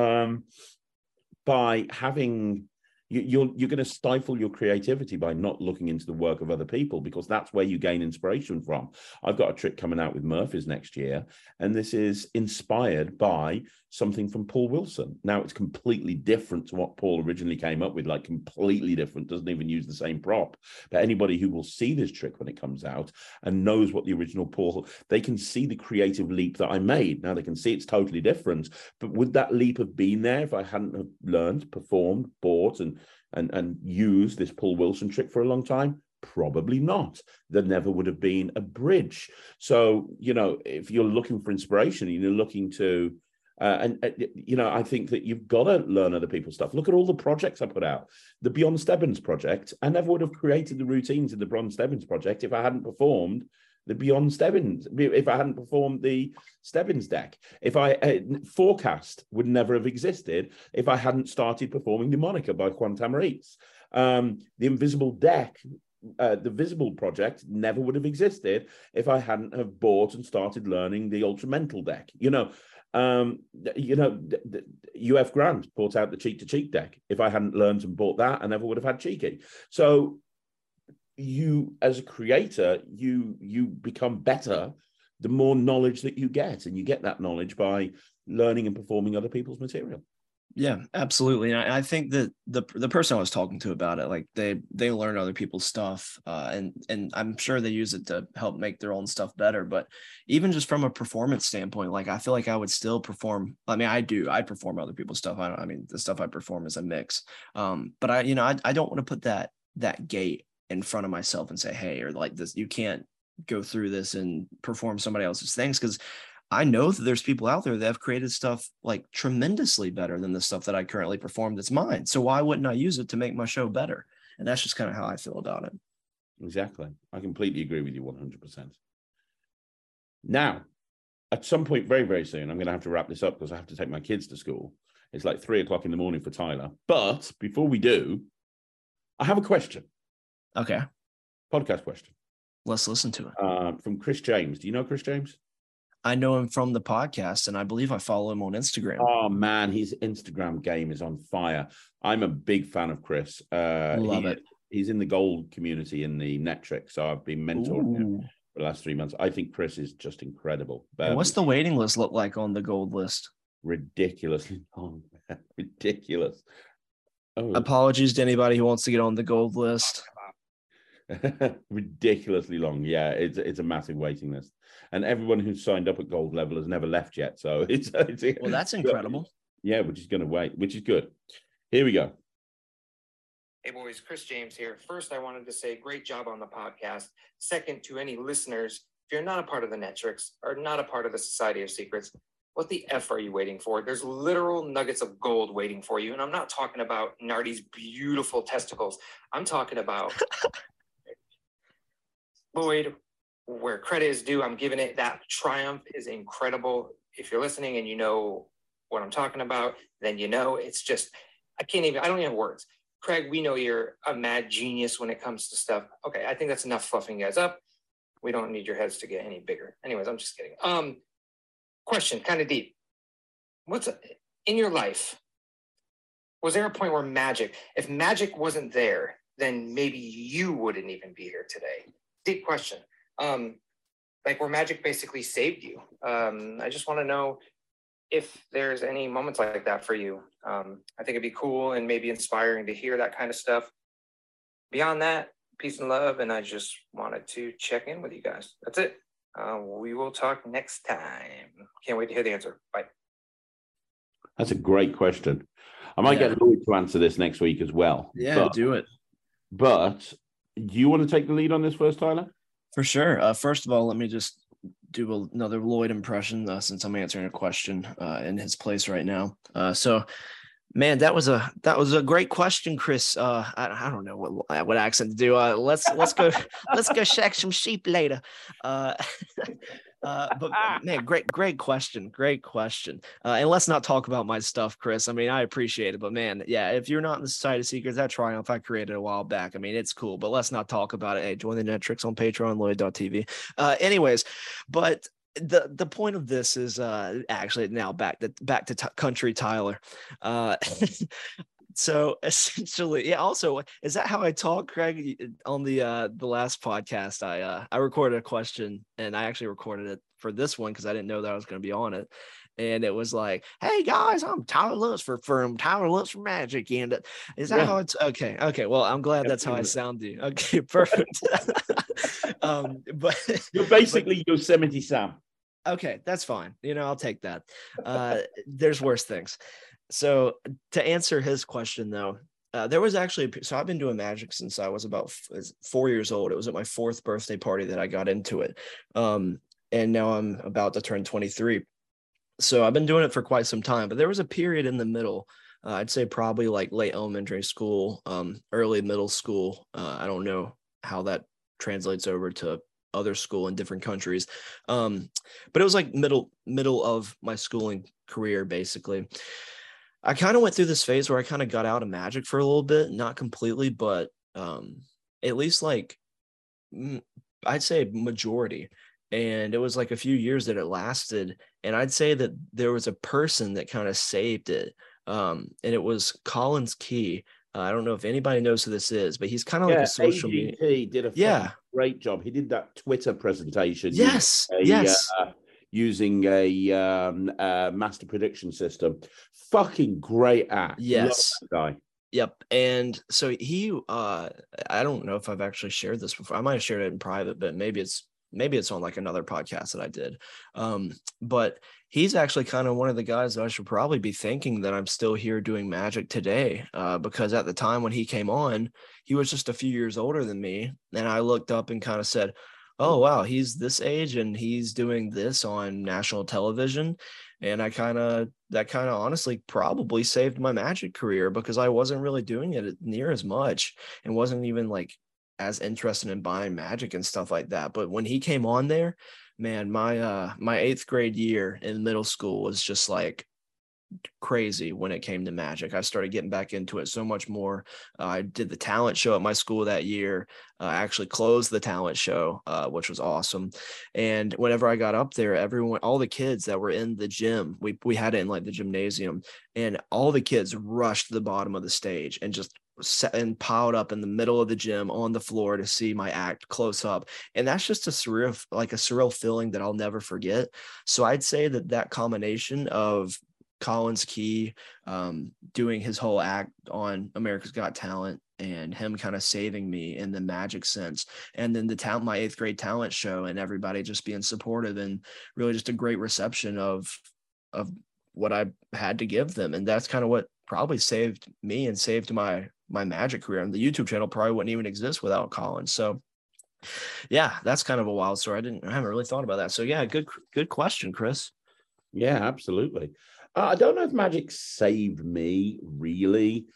Speaker 2: by having... You're going to stifle your creativity by not looking into the work of other people, because that's where you gain inspiration from. I've got a trick coming out with Murphy's next year, and this is inspired by something from Paul Wilson. Now, it's completely different to what Paul originally came up with, like completely different, doesn't even use the same prop. But anybody who will see this trick when it comes out and knows what the original Paul, they can see the creative leap that I made. Now, they can see it's totally different, but would that leap have been there if I hadn't have learned, performed, bought, and used this Paul Wilson trick for a long time? Probably not. There never would have been a bridge. So, if you're looking for inspiration, you're looking to, I think that you've got to learn other people's stuff. Look at all the projects I put out. The Beyond Stebbins project, I never would have created the routines in the Beyond Stebbins project if I hadn't performed the Beyond Stebbins, if I hadn't performed the Stebbins deck. If Forecast would never have existed if I hadn't started performing the Monica by Juan Tamariz. The Invisible deck, the Visible project never would have existed if I hadn't have bought and started learning the Ultramental deck. UF Grant brought out the Cheek to Cheek deck. If I hadn't learned and bought that, I never would have had Cheeky. So you, as a creator, you become better the more knowledge that you get, and you get that knowledge by learning and performing other people's material.
Speaker 3: Yeah, absolutely. And I think that the person I was talking to about it, like they learn other people's stuff, and I'm sure they use it to help make their own stuff better. But even just from a performance standpoint, like I feel like I would still perform. I mean, I perform other people's stuff. The stuff I perform is a mix. But I don't want to put that gate in front of myself and say, hey, or like this, you can't go through this and perform somebody else's things, because I know that there's people out there that have created stuff like tremendously better than the stuff that I currently perform that's mine. So why wouldn't I use it to make my show better? And that's just kind of how I feel about it.
Speaker 2: Exactly. I completely agree with you 100%. Now, at some point very, very soon, I'm going to have to wrap this up because I have to take my kids to school. It's like 3:00 in the morning for Tyler. But before we do, I have a question.
Speaker 3: Okay.
Speaker 2: Podcast question.
Speaker 3: Let's listen to
Speaker 2: it. From Chris James. Do you know Chris James?
Speaker 3: I know him from the podcast, and I believe I follow him on Instagram.
Speaker 2: Oh, man, his Instagram game is on fire. I'm a big fan of Chris.
Speaker 3: Love it.
Speaker 2: He's in the gold community in the Netric, so I've been mentoring him for the last 3 months. I think Chris is just incredible.
Speaker 3: What's the waiting list look like on the gold list?
Speaker 2: Ridiculously long. Ridiculous.
Speaker 3: Oh. Apologies to anybody who wants to get on the gold list.
Speaker 2: Ridiculously long. Yeah, it's a massive waiting list, and everyone who's signed up at gold level has never left yet. So it's
Speaker 3: well, that's incredible.
Speaker 2: Yeah, which is going to wait, which is good. Here we go.
Speaker 4: Hey boys, Chris James here. First, I wanted to say great job on the podcast. Second, to any listeners, if you're not a part of the Netrics or not a part of the Society of Secrets, what the F are you waiting for? There's literal nuggets of gold waiting for you. And I'm not talking about Nardi's beautiful testicles. I'm talking about Lloyd, where credit is due. I'm giving it. That triumph is incredible. If you're listening and you know what I'm talking about, then you know. It's just, I don't even have words. Craig, we know you're a mad genius when it comes to stuff. Okay, I think that's enough fluffing you guys up. We don't need your heads to get any bigger. Anyways, I'm just kidding. Question, kind of deep. In your life, was there a point where if magic wasn't there, then maybe you wouldn't even be here today? Deep question. Like where magic basically saved you. I just want to know if there's any moments like that for you. I think it'd be cool and maybe inspiring to hear that kind of stuff. Beyond that, peace and love. And I just wanted to check in with you guys. That's it. We will talk next time. Can't wait to hear the answer. Bye.
Speaker 2: That's a great question. I might get Lloyd to answer this next week as well.
Speaker 3: Yeah, do it.
Speaker 2: But do you want to take the lead on this first, Tyler?
Speaker 3: For sure. First of all, let me just do another Lloyd impression since I'm answering a question in his place right now. Man, that was a great question, Chris. I don't know what accent to do. Let's go shack some sheep later. But man, great question. And let's not talk about my stuff, Chris. I mean, I appreciate it, but man, yeah, if you're not in the Society of Secrets, that Triumph I created a while back. I mean, it's cool, but let's not talk about it. Hey, join the Netrix on Patreon, Lloyd.tv. Anyways, but the point of this is actually now back to Country Tyler. So essentially, yeah. Also, is that how I talk, Craig? On the last podcast, I recorded a question, and I actually recorded it for this one because I didn't know that I was going to be on it. And it was like, "Hey guys, I'm Tyler Lutz from Tyler Lutz for Magic." And is that how it's okay? Okay, well, I'm glad that's how I sound to you. Okay, perfect. But
Speaker 2: you're basically Yosemite Sam.
Speaker 3: Okay, that's fine. I'll take that. There's worse things. So to answer his question, though, there was actually, so I've been doing Magic since I was about 4 years old. It was at my 4th birthday party that I got into it. And now I'm about to turn 23. So I've been doing it for quite some time, but there was a period in the middle, I'd say probably like late elementary school, early middle school. I don't know how that translates over to other school in different countries. But it was like middle of my schooling career, basically. I kind of went through this phase where I kind of got out of Magic for a little bit, not completely, but at least like I'd say majority. And it was like a few years that it lasted. And I'd say that there was a person that kind of saved it. And it was Collins Key. I don't know if anybody knows who this is, but he's kind of like a social media.
Speaker 2: He did a great job. He did that Twitter presentation.
Speaker 3: Yes.
Speaker 2: Using a master prediction system. Fucking great act.
Speaker 3: Yes.
Speaker 2: Love that guy.
Speaker 3: Yep. And so he, I don't know if I've actually shared this before. I might have shared it in private, but maybe it's on like another podcast that I did. But he's actually kind of one of the guys that I should probably be thanking that I'm still here doing Magic today. Because at the time when he came on, he was just a few years older than me. And I looked up and kind of said, oh, wow, he's this age and he's doing this on national television. And that kind of honestly probably saved my Magic career because I wasn't really doing it near as much and wasn't even like as interested in buying Magic and stuff like that. But when he came on there, man, my 8th grade year in middle school was just like crazy when it came to Magic. I started getting back into it so much more. I did the talent show at my school that year. I actually closed the talent show, which was awesome. And whenever I got up there, all the kids that were in the gym, we had it in like the gymnasium, and all the kids rushed to the bottom of the stage and just sat and piled up in the middle of the gym on the floor to see my act close up. And that's just a surreal feeling that I'll never forget. So I'd say that combination of Collins Key doing his whole act on America's Got Talent and him kind of saving me in the Magic sense, and then my 8th grade talent show and everybody just being supportive and really just a great reception of what I had to give them. And that's kind of what probably saved me and saved my Magic career. And the YouTube channel probably wouldn't even exist without Collins. So yeah, that's kind of a wild story. I haven't really thought about that. So yeah, good question, Chris.
Speaker 2: Yeah, absolutely. I don't know if Magic saved me really,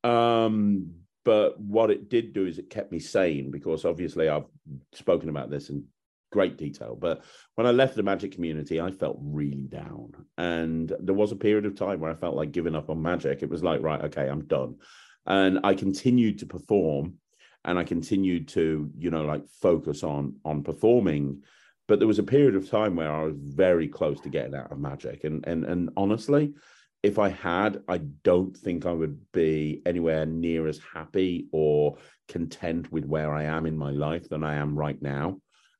Speaker 2: but what it did do is it kept me sane, because obviously I've spoken about this in great detail. But when I left the Magic community, I felt really down. And there was a period of time where I felt like giving up on Magic. It was like, right, okay, I'm done. And I continued to perform, and I continued to, focus on performing. But there was a period of time where I was very close to getting out of Magic. And honestly, if I had, I don't think I would be anywhere near as happy or content with where I am in my life than I am right now.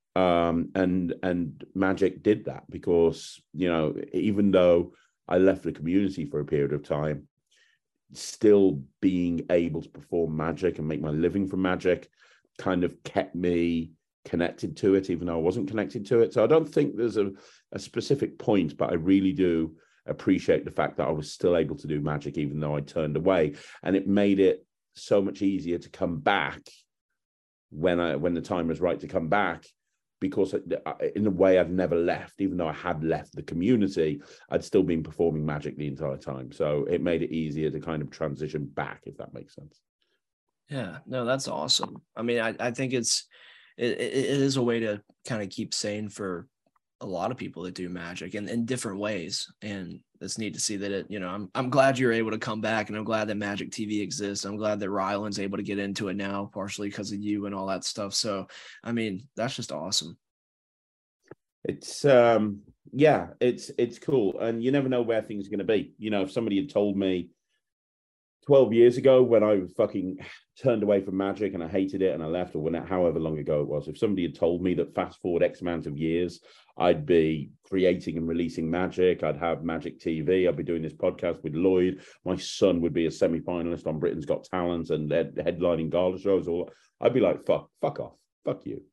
Speaker 2: And Magic did that, because, even though I left the community for a period of time, still being able to perform Magic and make my living from Magic kind of kept me connected to it, even though I wasn't connected to it. So I don't think there's a specific point, but I really do appreciate the fact that I was still able to do Magic even though I turned away. And it made it so much easier to come back when the time was right to come back, because in a way I've never left. Even though I had left the community, I'd still been performing Magic the entire time. So it made it easier to kind of transition back, if that makes sense.
Speaker 3: Yeah, no, that's awesome. I mean, I think it is a way to kind of keep sane for a lot of people that do magic in different ways. And it's neat to see that it, I'm glad you're able to come back, and I'm glad that Magic TV exists. I'm glad that Ryland's able to get into it now, partially because of you and all that stuff. So, I mean, that's just awesome.
Speaker 2: It's it's cool. And you never know where things are going to be. If somebody had told me 12 years ago when I fucking turned away from Magic and I hated it and I left, or however long ago it was, if somebody had told me that fast forward X amount of years, I'd be creating and releasing Magic, I'd have Magic TV, I'd be doing this podcast with Lloyd, my son would be a semi-finalist on Britain's Got Talent and headlining gala shows, I'd be like, fuck off, fuck you.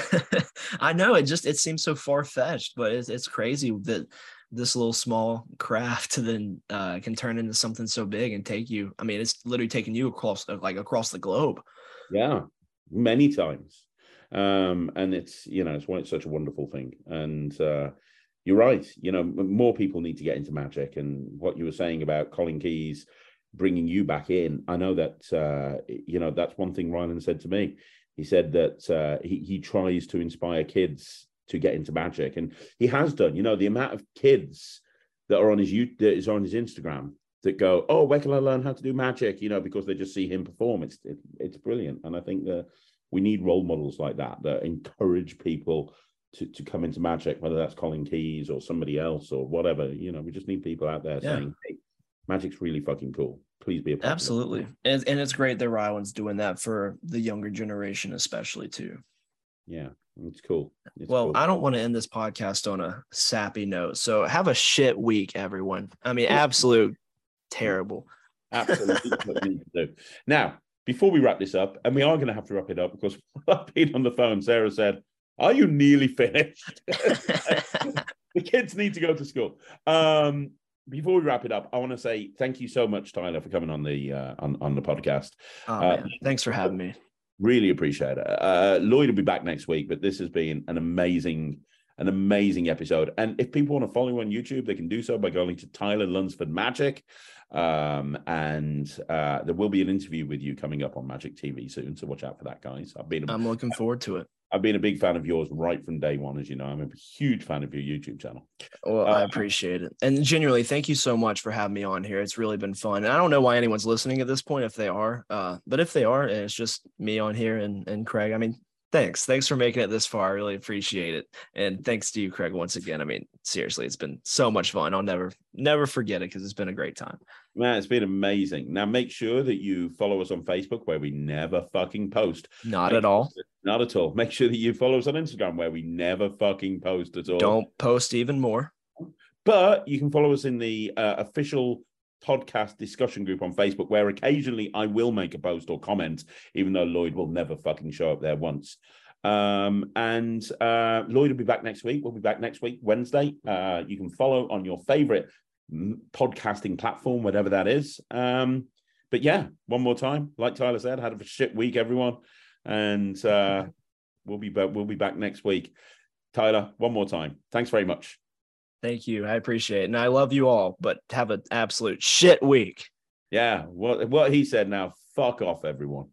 Speaker 3: I know, it seems so far-fetched, but it's crazy that this little small craft then can turn into something so big and take you. I mean, it's literally taking you across the globe. Yeah,
Speaker 2: many times. And it's such a wonderful thing. And you're right. More people need to get into Magic. And what you were saying about Colin Keys bringing you back in, I know that, that's one thing Ryland said to me. He said that he tries to inspire kids to get into Magic, and he has done. The amount of kids that are on his Instagram that go, oh, where can I learn how to do Magic? Because they just see him perform. It's brilliant, and I think that we need role models like that encourage people to come into Magic, whether that's Colin Keys or somebody else or whatever. We just need people out there saying, hey, Magic's really fucking cool. Please be a part.
Speaker 3: Absolutely. And it's great that Ryland's doing that for the younger generation, especially too.
Speaker 2: Yeah, it's cool.
Speaker 3: Cool. I don't want to end this podcast on a sappy note. So have a shit week, everyone. I mean, absolute terrible.
Speaker 2: Absolutely. Now, before we wrap this up, and we are going to have to wrap it up because I've been on the phone, Sarah said, are you nearly finished? The kids need to go to school. Before we wrap it up, I want to say thank you so much, Tyler, for coming on the podcast.
Speaker 3: Oh, man. Thanks for having me.
Speaker 2: Really appreciate it. Lloyd will be back next week, but this has been an amazing episode. And if people want to follow you on YouTube, they can do so by going to Tyler Lunsford Magic. And there will be an interview with you coming up on Magic TV soon, so watch out for that, guys.
Speaker 3: I'm looking forward to it.
Speaker 2: I've been a big fan of yours right from day one, as you know. I'm a huge fan of your YouTube channel.
Speaker 3: Well, I appreciate it. And genuinely, thank you so much for having me on here. It's really been fun. And I don't know why anyone's listening at this point, if they are. But if they are, and it's just me on here and Craig, I mean, thanks for making it this far. I really appreciate it. And thanks to you, Craig, once again. I mean, seriously, it's been so much fun. I'll never forget it because it's been a great time.
Speaker 2: Man, it's been amazing. Now, make sure that you follow us on Facebook, where we never fucking post.
Speaker 3: Not at all.
Speaker 2: Make sure that you follow us on Instagram, where we never fucking post at all.
Speaker 3: Don't post even more.
Speaker 2: But you can follow us in the official podcast discussion group on Facebook, where occasionally I will make a post or comment, even though Lloyd will never fucking show up there once. And Lloyd will be back next week. We'll be back next week, Wednesday. You can follow on your favorite podcasting platform, whatever that is. But yeah, one more time, like Tyler said, had a shit week, everyone. And we'll be back next week. Tyler, one more time. Thanks very much.
Speaker 3: Thank you. I appreciate it. And I love you all, but have an absolute shit week.
Speaker 2: Yeah. What he said now, fuck off, everyone.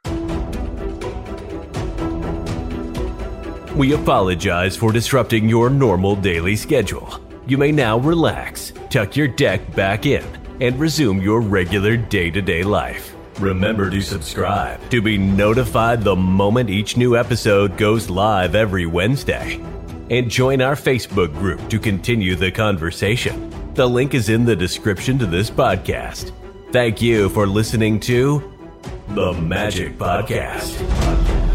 Speaker 1: We apologize for disrupting your normal daily schedule. You may now relax, tuck your deck back in, and resume your regular day-to-day life. Remember to subscribe to be notified the moment each new episode goes live every Wednesday. And join our Facebook group to continue the conversation. The link is in the description to this podcast. Thank you for listening to The Magic Podcast.